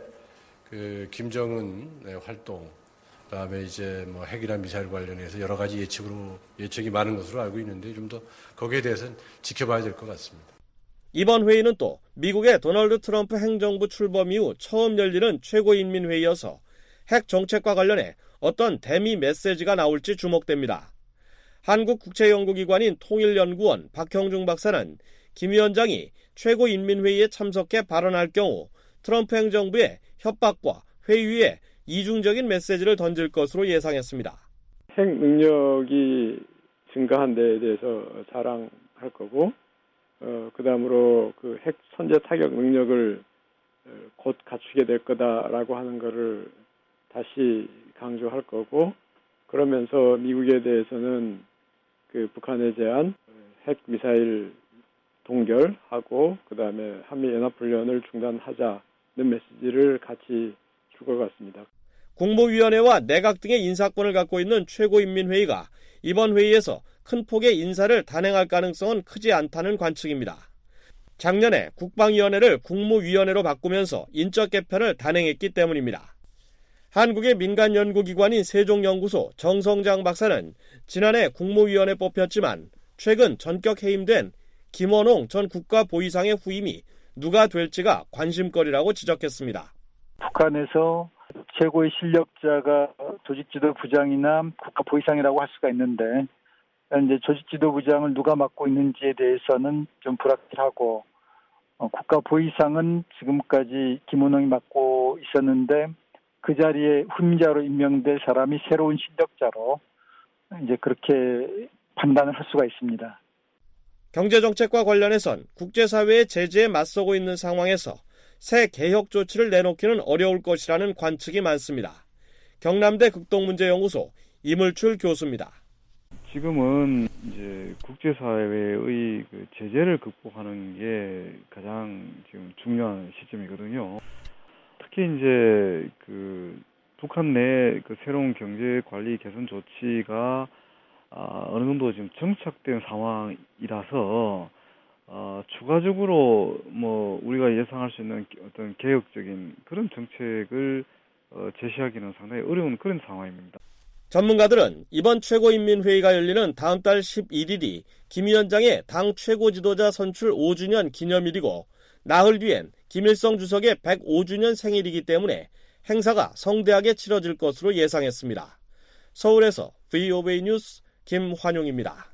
김정은의 활동, 그다음에 이제 핵이나 미사일 관련해서 여러 가지 예측이 많은 것으로 알고 있는데 좀 더 거기에 대해서는 지켜봐야 될 것 같습니다. 이번 회의는 또 미국의 도널드 트럼프 행정부 출범 이후 처음 열리는 최고인민회의여서 핵 정책과 관련해 어떤 대미 메시지가 나올지 주목됩니다. 한국국제연구기관인 통일연구원 박형중 박사는 김 위원장이 최고인민회의에 참석해 발언할 경우 트럼프 행정부의 협박과 회유에 이중적인 메시지를 던질 것으로 예상했습니다. 핵 능력이 증가한 데에 대해서 자랑할 거고, 그 다음으로 그 핵 선제 타격 능력을 곧 갖추게 될 거다라고 하는 것을 다시 강조할 거고, 그러면서 미국에 대해서는 그 북한에 대한 핵 미사일 동결하고 그 다음에 한미 연합훈련을 중단하자는 메시지를 같이 줄 것 같습니다. 국무위원회와 내각 등의 인사권을 갖고 있는 최고인민회의가 이번 회의에서 큰 폭의 인사를 단행할 가능성은 크지 않다는 관측입니다. 작년에 국방위원회를 국무위원회로 바꾸면서 인적 개편을 단행했기 때문입니다. 한국의 민간연구기관인 세종연구소 정성장 박사는 지난해 국무위원회 뽑혔지만 최근 전격 해임된 김원홍 전 국가보위상의 후임이 누가 될지가 관심거리라고 지적했습니다. 북한에서 최고의 실력자가 조직지도부장이나 국가보위상이라고 할 수가 있는데 이제 조직지도부장을 누가 맡고 있는지에 대해서는 좀 불확실하고 국가보위상은 지금까지 김원홍이 맡고 있었는데 그 자리에 후임자로 임명될 사람이 새로운 실력자로 이제 그렇게 판단을 할 수가 있습니다. 경제정책과 관련해선 국제사회의 제재에 맞서고 있는 상황에서 새 개혁 조치를 내놓기는 어려울 것이라는 관측이 많습니다. 경남대 극동문제연구소 이물출 교수입니다. 지금은 이제 국제사회의 그 제재를 극복하는 게 가장 지금 중요한 시점이거든요. 특히 이제 그 북한 내 그 새로운 경제 관리 개선 조치가 어느 정도 지금 정착된 상황이라서 추가적으로 우리가 예상할 수 있는 어떤 개혁적인 그런 정책을 제시하기는 상당히 어려운 그런 상황입니다. 전문가들은 이번 최고인민회의가 열리는 다음 달 11일이 김 위원장의 당 최고 지도자 선출 5주년 기념일이고 나흘 뒤엔 김일성 주석의 105주년 생일이기 때문에 행사가 성대하게 치러질 것으로 예상했습니다. 서울에서 VOA 뉴스 김환용입니다.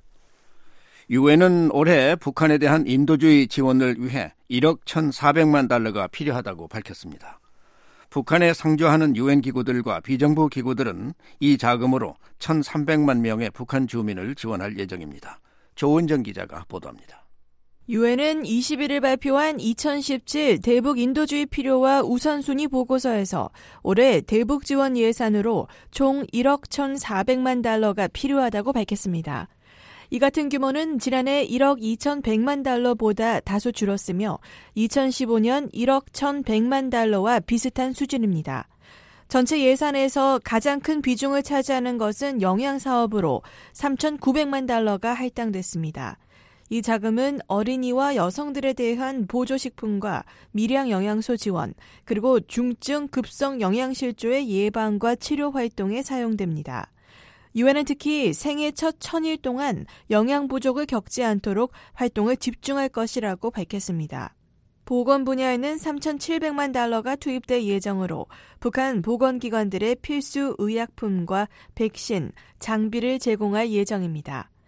유엔은 올해 북한에 대한 인도주의 지원을 위해 1억 1,400만 달러가 필요하다고 밝혔습니다. 북한에 상주하는 유엔 기구들과 비정부 기구들은 이 자금으로 1,300만 명의 북한 주민을 지원할 예정입니다. 조은정 기자가 보도합니다. 유엔은 21일 발표한 2017 대북 인도주의 필요와 우선순위 보고서에서 올해 대북 지원 예산으로 총 1억 1,400만 달러가 필요하다고 밝혔습니다. 이 같은 규모는 지난해 1억 2,100만 달러보다 다소 줄었으며 2015년 1억 1,100만 달러와 비슷한 수준입니다. 전체 예산에서 가장 큰 비중을 차지하는 것은 영양사업으로 3,900만 달러가 할당됐습니다. 이 자금은 어린이와 여성들에 대한 보조식품과 미량 영양소 지원, 그리고 중증 급성 영양실조의 예방과 치료 활동에 사용됩니다. 유엔은 특히 생애 첫 1,000일 동안 영양 부족을 겪지 않도록 활동을 집중할 것이라고 밝혔습니다. 보건 분야에는 3,700만 달러가 투입될 예정으로 북한 보건기관들의 필수 의약품과 백신, 장비를 제공할 예정입니다.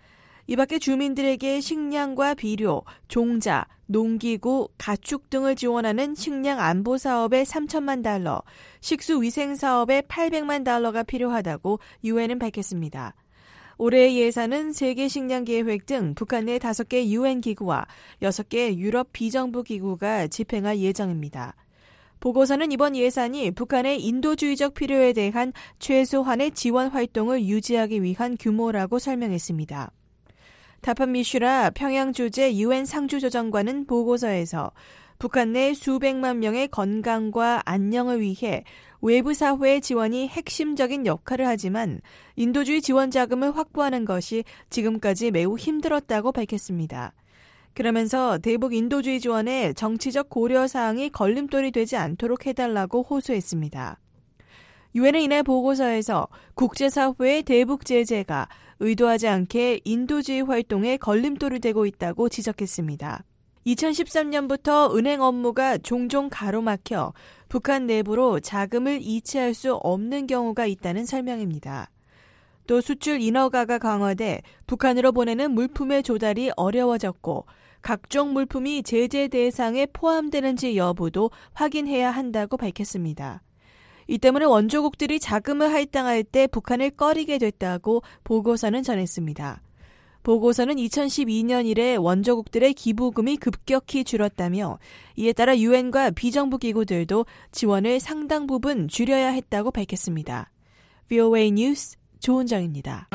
이 밖에 주민들에게 식량과 비료, 종자, 농기구, 가축 등을 지원하는 식량 안보 사업에 3천만 달러, 식수 위생 사업에 800만 달러가 필요하다고 유엔은 밝혔습니다. 올해의 예산은 세계 식량 계획 등 북한 내 5개 유엔 기구와 6개 유럽 비정부 기구가 집행할 예정입니다. 보고서는 이번 예산이 북한의 인도주의적 필요에 대한 최소한의 지원 활동을 유지하기 위한 규모라고 설명했습니다. 타판 미슈라 평양 주재 유엔 상주조정관은 보고서에서 북한 내 수백만 명의 건강과 안녕을 위해 외부 사회의 지원이 핵심적인 역할을 하지만 인도주의 지원 자금을 확보하는 것이 지금까지 매우 힘들었다고 밝혔습니다. 그러면서 대북 인도주의 지원에 정치적 고려사항이 걸림돌이 되지 않도록 해달라고 호소했습니다. 유엔은 이날 보고서에서 국제사회의 대북 제재가 의도하지 않게 인도주의 활동에 걸림돌이 되고 있다고 지적했습니다. 2013년부터 은행 업무가 종종 가로막혀 북한 내부로 자금을 이체할 수 없는 경우가 있다는 설명입니다. 또 수출 인허가가 강화돼 북한으로 보내는 물품의 조달이 어려워졌고 각종 물품이 제재 대상에 포함되는지 여부도 확인해야 한다고 밝혔습니다. 이 때문에 원조국들이 자금을 할당할 때 북한을 꺼리게 됐다고 보고서는 전했습니다. 보고서는 2012년 이래 원조국들의 기부금이 급격히 줄었다며 이에 따라 유엔과 비정부 기구들도 지원을 상당 부분 줄여야 했다고 밝혔습니다. VOA 뉴스 조은정입니다.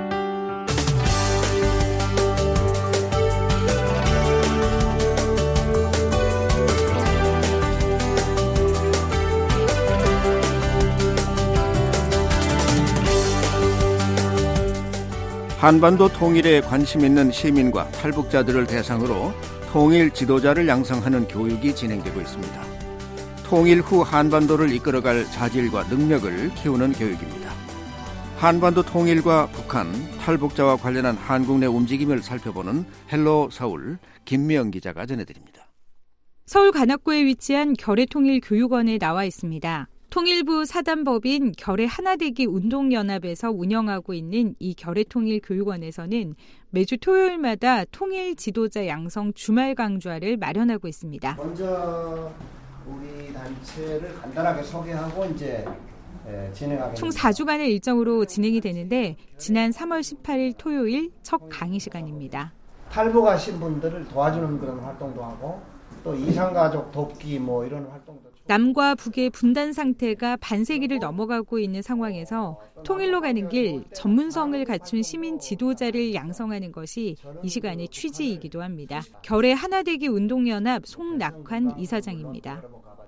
한반도 통일에 관심 있는 시민과 탈북자들을 대상으로 통일 지도자를 양성하는 교육이 진행되고 있습니다. 통일 후 한반도를 이끌어갈 자질과 능력을 키우는 교육입니다. 한반도 통일과 북한, 탈북자와 관련한 한국 내 움직임을 살펴보는 헬로 서울 김미영 기자가 전해드립니다. 서울 관악구에 위치한 결의통일교육원에 나와 있습니다. 통일부 사단법인 결의 하나되기 운동연합에서 운영하고 있는 이 결의통일교육원에서는 매주 토요일마다 통일 지도자 양성 주말 강좌를 마련하고 있습니다. 먼저 우리 단체를 간단하게 소개하고 이제 진행하겠습니다. 총 4주간의 일정으로 진행이 되는데 지난 3월 18일 토요일 첫 강의 시간입니다. 탈북하신 분들을 도와주는 그런 활동도 하고 또 이산가족 돕기 뭐 이런 활동도. 남과 북의 분단 상태가 반세기를 넘어가고 있는 상황에서 통일로 가는 길, 전문성을 갖춘 시민 지도자를 양성하는 것이 이 시간의 취지이기도 합니다. 결의 하나되기 운동연합 송낙환 이사장입니다.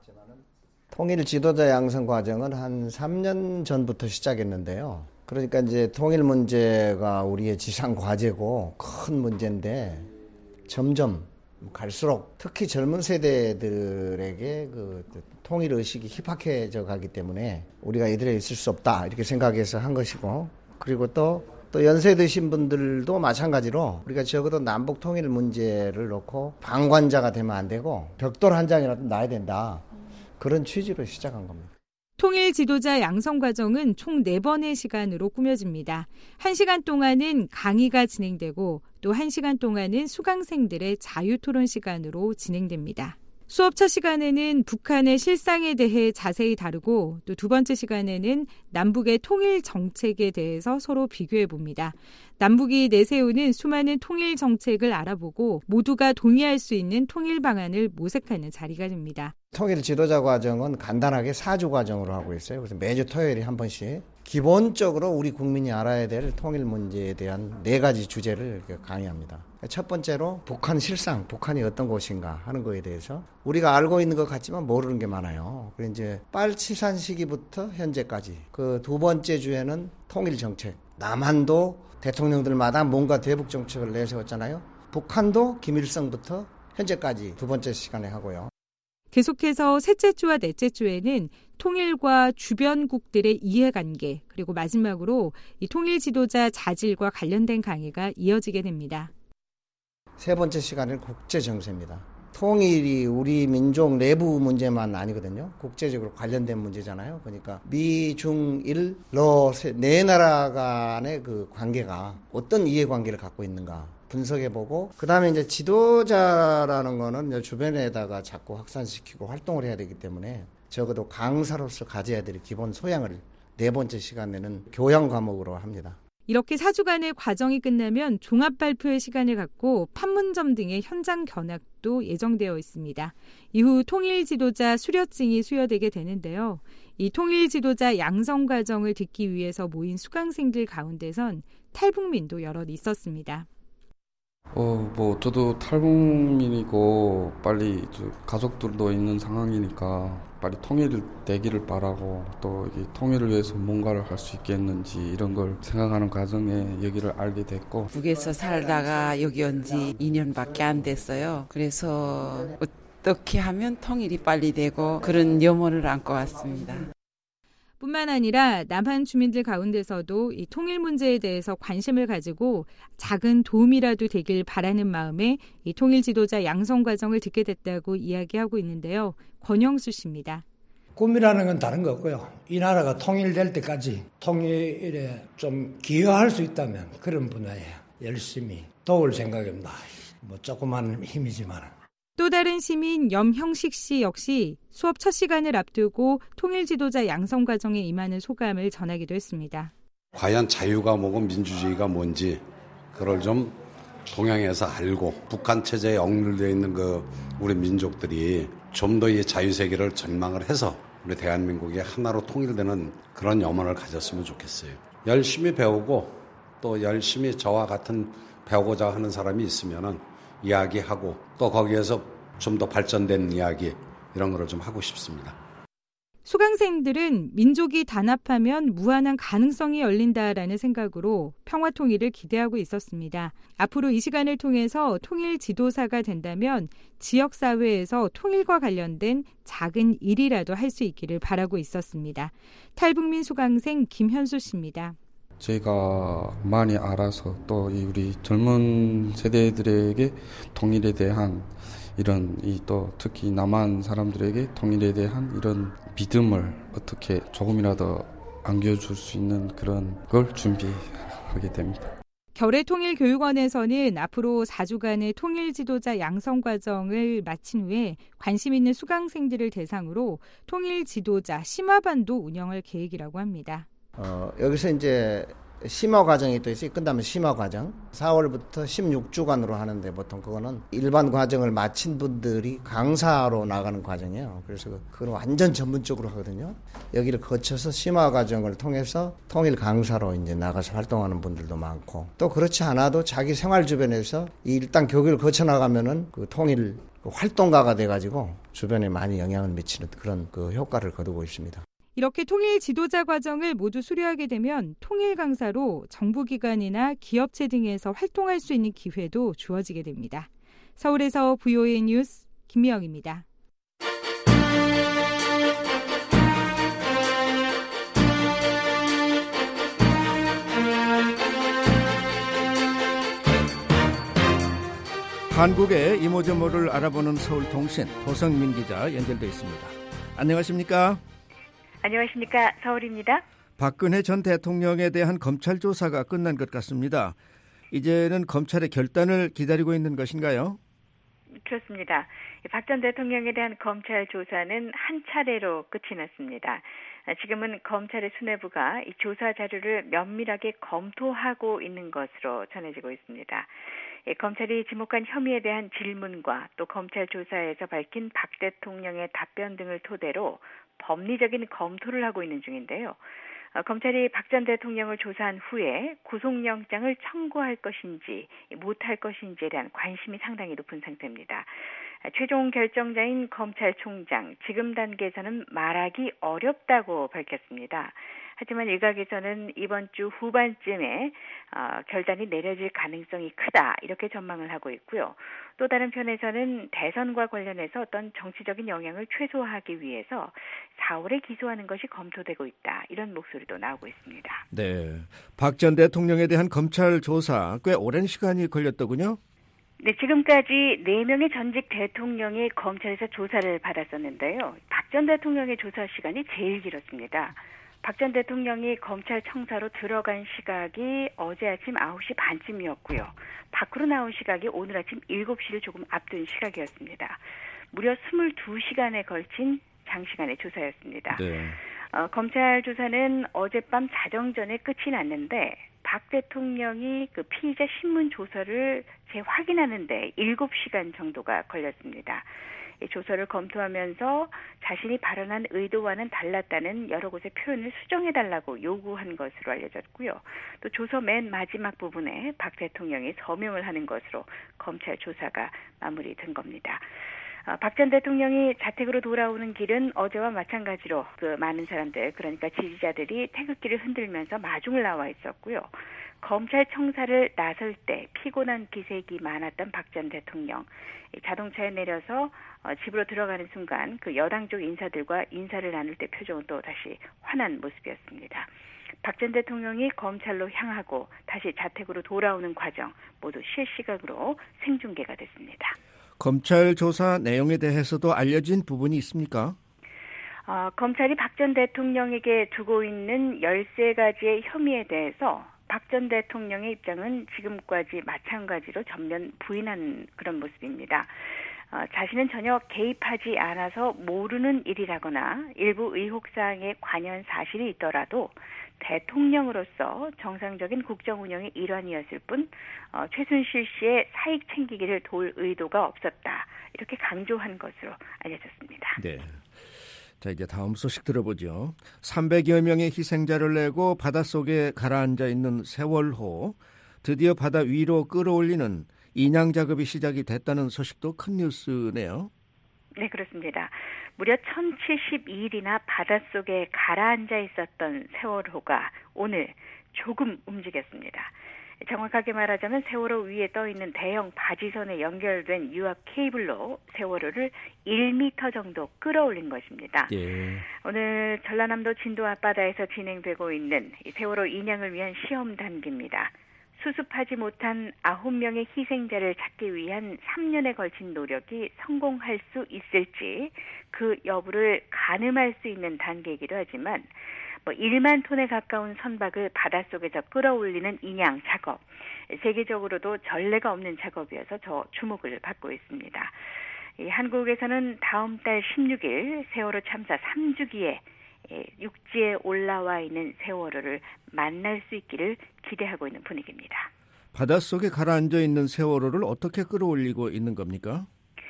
통일 지도자 양성 과정은 한 3년 전부터 시작했는데요. 그러니까 이제 통일 문제가 우리의 지상 과제고 큰 문제인데 점점 갈수록 특히 젊은 세대들에게 그 통일 의식이 희박해져 가기 때문에 우리가 이들에 있을 수 없다 이렇게 생각해서 한 것이고, 그리고 또 연세 드신 분들도 마찬가지로 우리가 적어도 남북 통일 문제를 놓고 방관자가 되면 안 되고 벽돌 한 장이라도 놔야 된다, 그런 취지로 시작한 겁니다. 통일 지도자 양성 과정은 총 4번의 시간으로 꾸며집니다. 1시간 동안은 강의가 진행되고 또 1시간 동안은 수강생들의 자유토론 시간으로 진행됩니다. 수업 첫 시간에는 북한의 실상에 대해 자세히 다루고 또 두 번째 시간에는 남북의 통일 정책에 대해서 서로 비교해 봅니다. 남북이 내세우는 수많은 통일 정책을 알아보고 모두가 동의할 수 있는 통일 방안을 모색하는 자리가 됩니다. 통일 지도자 과정은 간단하게 4주 과정으로 하고 있어요. 그래서 매주 토요일에 한 번씩 기본적으로 우리 국민이 알아야 될 통일 문제에 대한 4가지 주제를 강의합니다. 첫 번째로 북한 실상, 북한이 어떤 곳인가 하는 거에 대해서 우리가 알고 있는 것 같지만 모르는 게 많아요. 그래서 이제 빨치산 시기부터 현재까지 그 두 번째 주에는 통일 정책. 남한도 대통령들마다 뭔가 대북 정책을 내세웠잖아요. 북한도 김일성부터 현재까지 두 번째 시간에 하고요. 계속해서 셋째 주와 넷째 주에는 통일과 주변국들의 이해관계, 그리고 마지막으로 이 통일 지도자 자질과 관련된 강의가 이어지게 됩니다. 세 번째 시간은 국제정세입니다. 통일이 우리 민족 내부 문제만 아니거든요. 국제적으로 관련된 문제잖아요. 그러니까 미, 중, 일, 러 네 나라 간의 그 관계가 어떤 이해관계를 갖고 있는가 분석해보고, 그 다음에 이제 지도자라는 거는 주변에다가 자꾸 확산시키고 활동을 해야 되기 때문에 적어도 강사로서 가져야 될 기본 소양을 4번째 시간에는 교양 과목으로 합니다. 이렇게 4주간의 과정이 끝나면 종합발표의 시간을 갖고 판문점 등의 현장 견학도 예정되어 있습니다. 이후 통일지도자 수료증이 수여되게 되는데요. 이 통일지도자 양성 과정을 듣기 위해서 모인 수강생들 가운데선 탈북민도 여럿 있었습니다. 저도 탈북민이고 빨리 가족들도 있는 상황이니까 빨리 통일되기를 바라고, 또 이 통일을 위해서 뭔가를 할 수 있겠는지 이런 걸 생각하는 과정에 여기를 알게 됐고, 북에서 살다가 여기 온 지 2년밖에 안 됐어요. 그래서 어떻게 하면 통일이 빨리 되고 그런 염원을 안고 왔습니다. 뿐만 아니라 남한 주민들 가운데서도 이 통일 문제에 대해서 관심을 가지고 작은 도움이라도 되길 바라는 마음에 이 통일 지도자 양성 과정을 듣게 됐다고 이야기하고 있는데요. 권영수 씨입니다. 꿈이라는 건 다른 거 없고요. 이 나라가 통일될 때까지 통일에 좀 기여할 수 있다면 그런 분야에 열심히 도울 생각입니다. 조그만 힘이지만. 또 다른 시민 염형식 씨 역시 수업 첫 시간을 앞두고 통일 지도자 양성 과정에 임하는 소감을 전하기도 했습니다. 과연 자유가 뭐고 민주주의가 뭔지 그걸 좀 동양에서 알고, 북한 체제에 억눌려 있는 우리 민족들이 좀 더 이 자유세계를 전망을 해서 우리 대한민국이 하나로 통일되는 그런 염원을 가졌으면 좋겠어요. 열심히 배우고 또 열심히 저와 같은 배우고자 하는 사람이 있으면은 이야기하고, 또 거기에서 좀 더 발전된 이야기 이런 거를 좀 하고 싶습니다. 수강생들은 민족이 단합하면 무한한 가능성이 열린다라는 생각으로 평화 통일을 기대하고 있었습니다. 앞으로 이 시간을 통해서 통일 지도사가 된다면 지역사회에서 통일과 관련된 작은 일이라도 할 수 있기를 바라고 있었습니다. 탈북민 수강생 김현수 씨입니다. 저희가 많이 알아서 또 우리 젊은 세대들에게 통일에 대한 이런 또 특히 남한 사람들에게 통일에 대한 이런 믿음을 어떻게 조금이라도 안겨줄 수 있는 그런 걸 준비하게 됩니다. 결의통일교육원에서는 앞으로 4주간의 통일지도자 양성 과정을 마친 후에 관심 있는 수강생들을 대상으로 통일지도자 심화반도 운영할 계획이라고 합니다. 여기서 이제 심화 과정이 또 있어요. 끝나면 심화 과정. 4월부터 16주간으로 하는데 보통 그거는 일반 과정을 마친 분들이 강사로 나가는 과정이에요. 그래서 그건 완전 전문적으로 하거든요. 여기를 거쳐서 심화 과정을 통해서 통일 강사로 이제 나가서 활동하는 분들도 많고, 또 그렇지 않아도 자기 생활 주변에서 일단 교육을 거쳐 나가면은 그 통일 활동가가 돼가지고 주변에 많이 영향을 미치는 그런 효과를 거두고 있습니다. 이렇게 통일 지도자 과정을 모두 수료하게 되면 통일 강사로 정부기관이나 기업체 등에서 활동할 수 있는 기회도 주어지게 됩니다. 서울에서 VOA 뉴스 김미영입니다. 한국의 이모저모를 알아보는 서울통신 도성민 기자 연결돼 있습니다. 안녕하십니까? 안녕하십니까. 서울입니다. 박근혜 전 대통령에 대한 검찰 조사가 끝난 것 같습니다. 이제는 검찰의 결단을 기다리고 있는 것인가요? 그렇습니다. 박 전 대통령에 대한 검찰 조사는 한 차례로 끝이 났습니다. 지금은 검찰의 수뇌부가 이 조사 자료를 면밀하게 검토하고 있는 것으로 전해지고 있습니다. 검찰이 지목한 혐의에 대한 질문과 또 검찰 조사에서 밝힌 박 대통령의 답변 등을 토대로 법리적인 검토를 하고 있는 중인데요. 검찰이 박 전 대통령을 조사한 후에 구속영장을 청구할 것인지 못할 것인지에 대한 관심이 상당히 높은 상태입니다. 최종 결정자인 검찰총장, 지금 단계에서는 말하기 어렵다고 밝혔습니다. 하지만 일각에서는 이번 주 후반쯤에 결단이 내려질 가능성이 크다, 이렇게 전망을 하고 있고요. 또 다른 편에서는 대선과 관련해서 어떤 정치적인 영향을 최소화하기 위해서 4월에 기소하는 것이 검토되고 있다, 이런 목소리도 나오고 있습니다. 네, 박 전 대통령에 대한 검찰 조사 꽤 오랜 시간이 걸렸더군요. 네, 지금까지 4명의 전직 대통령이 검찰에서 조사를 받았었는데요. 박 전 대통령의 조사 시간이 제일 길었습니다. 박 전 대통령이 검찰 청사로 들어간 시각이 어제 아침 9시 반쯤이었고요. 밖으로 나온 시각이 오늘 아침 7시를 조금 앞둔 시각이었습니다. 무려 22시간에 걸친 장시간의 조사였습니다. 네. 검찰 조사는 어젯밤 자정 전에 끝이 났는데 박 대통령이 그 피의자 신문 조서를 재확인하는데 7시간 정도가 걸렸습니다. 이 조서를 검토하면서 자신이 발언한 의도와는 달랐다는 여러 곳의 표현을 수정해달라고 요구한 것으로 알려졌고요. 또 조서 맨 마지막 부분에 박 대통령이 서명을 하는 것으로 검찰 조사가 마무리된 겁니다. 박 전 대통령이 자택으로 돌아오는 길은 어제와 마찬가지로 그 많은 사람들, 그러니까 지지자들이 태극기를 흔들면서 마중을 나와 있었고요. 검찰 청사를 나설 때 피곤한 기색이 많았던 박 전 대통령, 자동차에 내려서 집으로 들어가는 순간 그 여당 쪽 인사들과 인사를 나눌 때 표정은 또 다시 환한 모습이었습니다. 박 전 대통령이 검찰로 향하고 다시 자택으로 돌아오는 과정 모두 실시각으로 생중계가 됐습니다. 검찰 조사 내용에 대해서도 알려진 부분이 있습니까? 검찰이 박 전 대통령에게 두고 있는 13가지의 혐의에 대해서 박 전 대통령의 입장은 지금까지 마찬가지로 전면 부인한 그런 모습입니다. 자신은 전혀 개입하지 않아서 모르는 일이라거나 일부 의혹사항에 관여한 사실이 있더라도 대통령으로서 정상적인 국정 운영의 일환이었을 뿐 최순실 씨의 사익 챙기기를 도울 의도가 없었다. 이렇게 강조한 것으로 알려졌습니다. 네. 자, 이제 다음 소식 들어보죠. 300여 명의 희생자를 내고 바닷속에 가라앉아 있는 세월호, 드디어 바다 위로 끌어올리는 인양 작업이 시작이 됐다는 소식도 큰 뉴스네요. 네, 그렇습니다. 무려 1072일이나 바닷속에 가라앉아 있었던 세월호가 오늘 조금 움직였습니다. 정확하게 말하자면 세월호 위에 떠있는 대형 바지선에 연결된 유압 케이블로 세월호를 1m 정도 끌어올린 것입니다. 예. 오늘 전라남도 진도 앞바다에서 진행되고 있는 세월호 인양을 위한 시험 단계입니다. 수습하지 못한 9명의 희생자를 찾기 위한 3년에 걸친 노력이 성공할 수 있을지 그 여부를 가늠할 수 있는 단계이기도 하지만 1만 톤에 가까운 선박을 바닷속에서 끌어올리는 인양 작업, 세계적으로도 전례가 없는 작업이어서 저 주목을 받고 있습니다. 한국에서는 다음 달 16일 세월호 참사 3주기에 육지에 올라와 있는 세월호를 만날 수 있기를 기대하고 있는 분위기입니다. 바닷속에 가라앉아 있는 세월호를 어떻게 끌어올리고 있는 겁니까?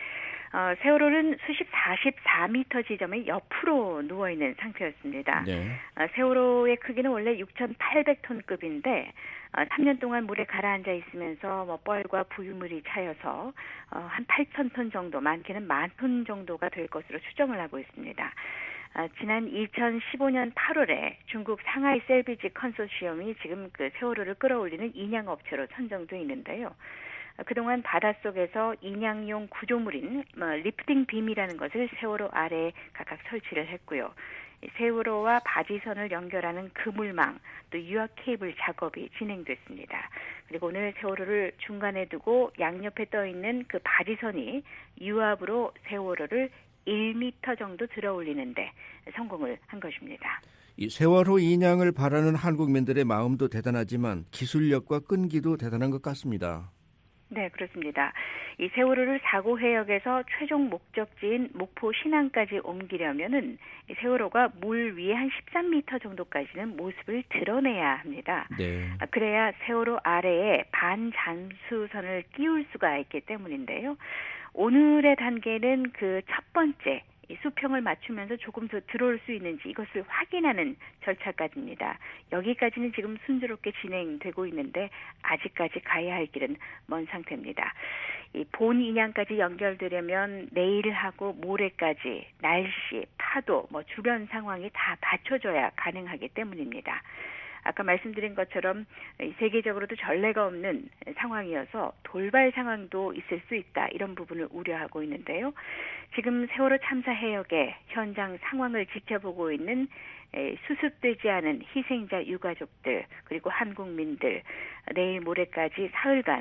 세월호는 수심 44m 지점에 옆으로 누워있는 상태였습니다. 네. 세월호의 크기는 원래 6,800톤급인데 3년 동안 물에 가라앉아 있으면서 뻘과 부유물이 차여서 한 8,000톤 정도, 많게는 10,000톤 정도가 될 것으로 추정을 하고 있습니다. 지난 2015년 8월에 중국 상하이 셀비지 컨소시엄이 지금 그 세월호를 끌어올리는 인양업체로 선정돼 있는데요. 그동안 바닷속에서 인양용 구조물인 리프팅 빔이라는 것을 세월호 아래에 각각 설치를 했고요. 세월호와 바지선을 연결하는 그물망, 또 유압 케이블 작업이 진행됐습니다. 그리고 오늘 세월호를 중간에 두고 양옆에 떠 있는 그 바지선이 유압으로 세월호를 1m 정도 들어올리는데 성공을 한 것입니다. 이 세월호 인양을 바라는 한국민들의 마음도 대단하지만 기술력과 끈기도 대단한 것 같습니다. 네, 그렇습니다. 이 세월호를 사고 해역에서 최종 목적지인 목포 신안까지 옮기려면은 이 세월호가 물 위에 한 13m 정도까지는 모습을 드러내야 합니다. 네. 그래야 세월호 아래에 반잠수선을 끼울 수가 있기 때문인데요. 오늘의 단계는 그 첫 번째 이 수평을 맞추면서 조금 더 들어올 수 있는지 이것을 확인하는 절차까지입니다. 여기까지는 지금 순조롭게 진행되고 있는데 아직까지 가야 할 길은 먼 상태입니다. 이 본 인양까지 연결되려면 내일하고 모레까지 날씨, 파도, 주변 상황이 다 받쳐줘야 가능하기 때문입니다. 아까 말씀드린 것처럼 세계적으로도 전례가 없는 상황이어서 돌발 상황도 있을 수 있다. 이런 부분을 우려하고 있는데요. 지금 세월호 참사 해역의 현장 상황을 지켜보고 있는 수습되지 않은 희생자 유가족들 그리고 한국민들 내일 모레까지 사흘간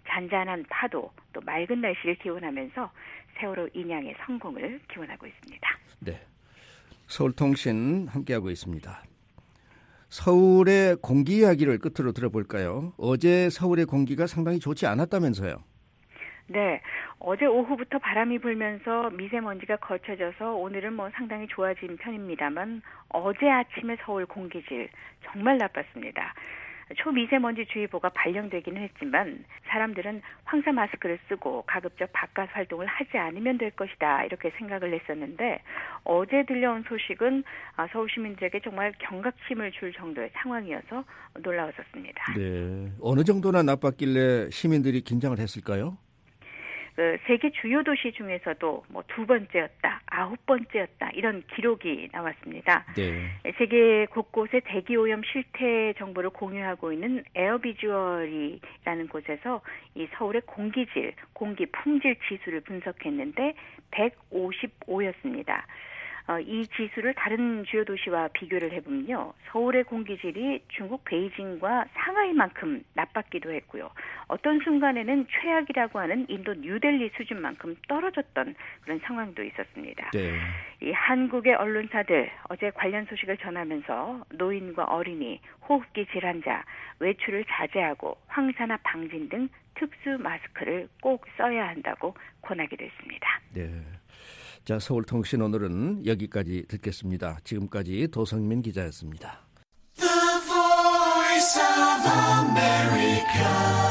잔잔한 파도 또 맑은 날씨를 기원하면서 세월호 인양의 성공을 기원하고 있습니다. 네, 서울통신 함께하고 있습니다. 서울의 공기 이야기를 끝으로 들어볼까요? 어제 서울의 공기가 상당히 좋지 않았다면서요? 네, 어제 오후부터 바람이 불면서 미세먼지가 거쳐져서 오늘은 상당히 좋아진 편입니다만 어제 아침에 서울 공기질 정말 나빴습니다. 초미세먼지주의보가 발령되기는 했지만 사람들은 황사 마스크를 쓰고 가급적 바깥 활동을 하지 않으면 될 것이다 이렇게 생각을 했었는데 어제 들려온 소식은 서울 시민들에게 정말 경각심을 줄 정도의 상황이어서 놀라웠었습니다. 네, 어느 정도나 나빴길래 시민들이 긴장을 했을까요? 세계 주요 도시 중에서도 2번째였다, 9번째였다 이런 기록이 나왔습니다. 네. 세계 곳곳에 대기 오염 실태 정보를 공유하고 있는 에어비주얼이라는 곳에서 이 서울의 공기질, 공기 품질 지수를 분석했는데 155였습니다. 이 지수를 다른 주요 도시와 비교를 해보면요. 서울의 공기질이 중국 베이징과 상하이만큼 나빴기도 했고요. 어떤 순간에는 최악이라고 하는 인도 뉴델리 수준만큼 떨어졌던 그런 상황도 있었습니다. 네. 이 한국의 언론사들 어제 관련 소식을 전하면서 노인과 어린이, 호흡기 질환자, 외출을 자제하고 황사나 방진 등 특수 마스크를 꼭 써야 한다고 권하기도 했습니다. 네. 자, 서울통신 오늘은 여기까지 듣겠습니다. 지금까지 도성민 기자였습니다. The Voice of America,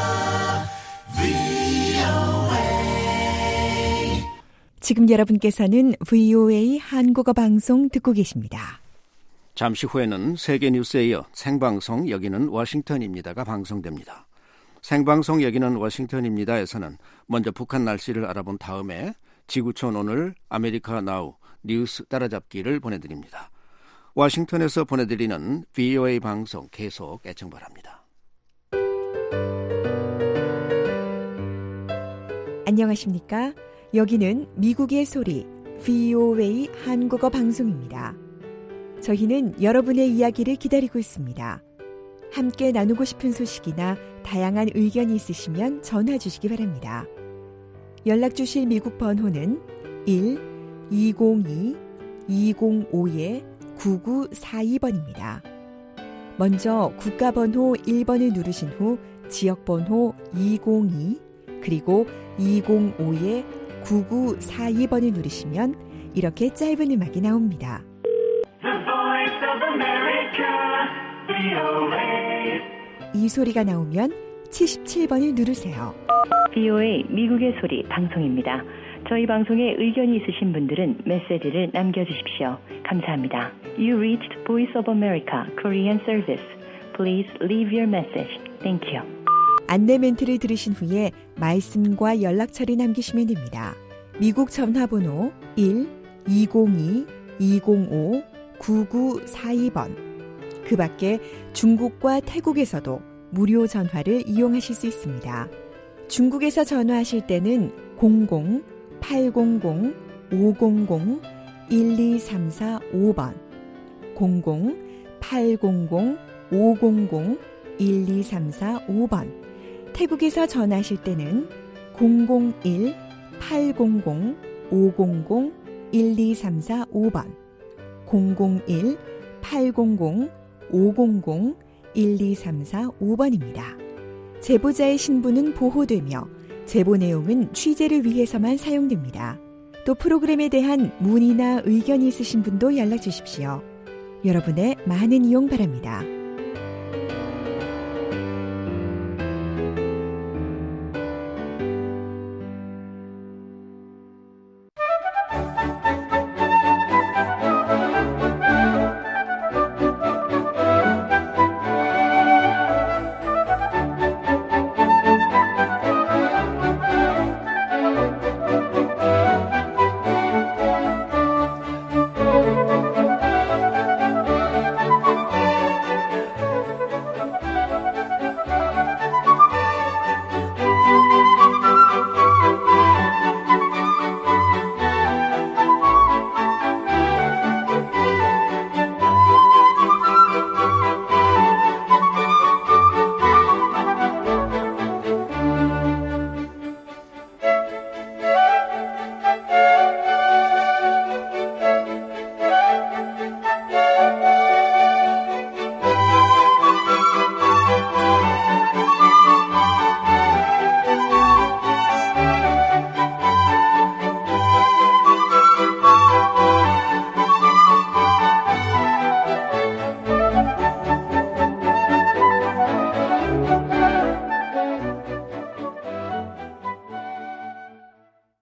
VOA. 지금 여러분께서는 VOA 한국어 방송 듣고 계십니다. 잠시 후에는 세계 뉴스에 이어 생방송 여기는 워싱턴입니다가 방송됩니다. 생방송 여기는 워싱턴입니다에서는 먼저 북한 날씨를 알아본 다음에 지구촌 오늘 아메리카 나우 뉴스 따라잡기를 보내드립니다. 워싱턴에서 보내드리는 VOA 방송 계속 애청 바랍니다. 안녕하십니까? 여기는 미국의 소리 VOA 한국어 방송입니다. 저희는 여러분의 이야기를 기다리고 있습니다. 함께 나누고 싶은 소식이나 다양한 의견이 있으시면 전화 주시기 바랍니다. 연락 주실 미국 번호는 1-202-205-9942번입니다. 먼저 국가번호 1번을 누르신 후 지역번호 202 그리고 205-9942번을 누르시면 이렇게 짧은 음악이 나옵니다. 이 소리가 나오면 77번을 누르세요. VOA 미국의 소리 방송입니다. 저희 방송에 의견이 있으신 분들은 메시지를 남겨주십시오. 감사합니다. You reached Voice of America Korean Service. Please leave your message. Thank you. 안내 멘트를 들으신 후에 말씀과 연락처를 남기시면 됩니다. 미국 전화번호 1-202-205-9942번. 그 밖에 중국과 태국에서도 무료 전화를 이용하실 수 있습니다. 중국에서 전화하실 때는 00-800-500-12345번 00-800-500-12345번 태국에서 전화하실 때는 001-800-500-12345번 001-800-500-12345번입니다. 제보자의 신분은 보호되며 제보 내용은 취재를 위해서만 사용됩니다. 또 프로그램에 대한 문의나 의견이 있으신 분도 연락 주십시오. 여러분의 많은 이용 바랍니다.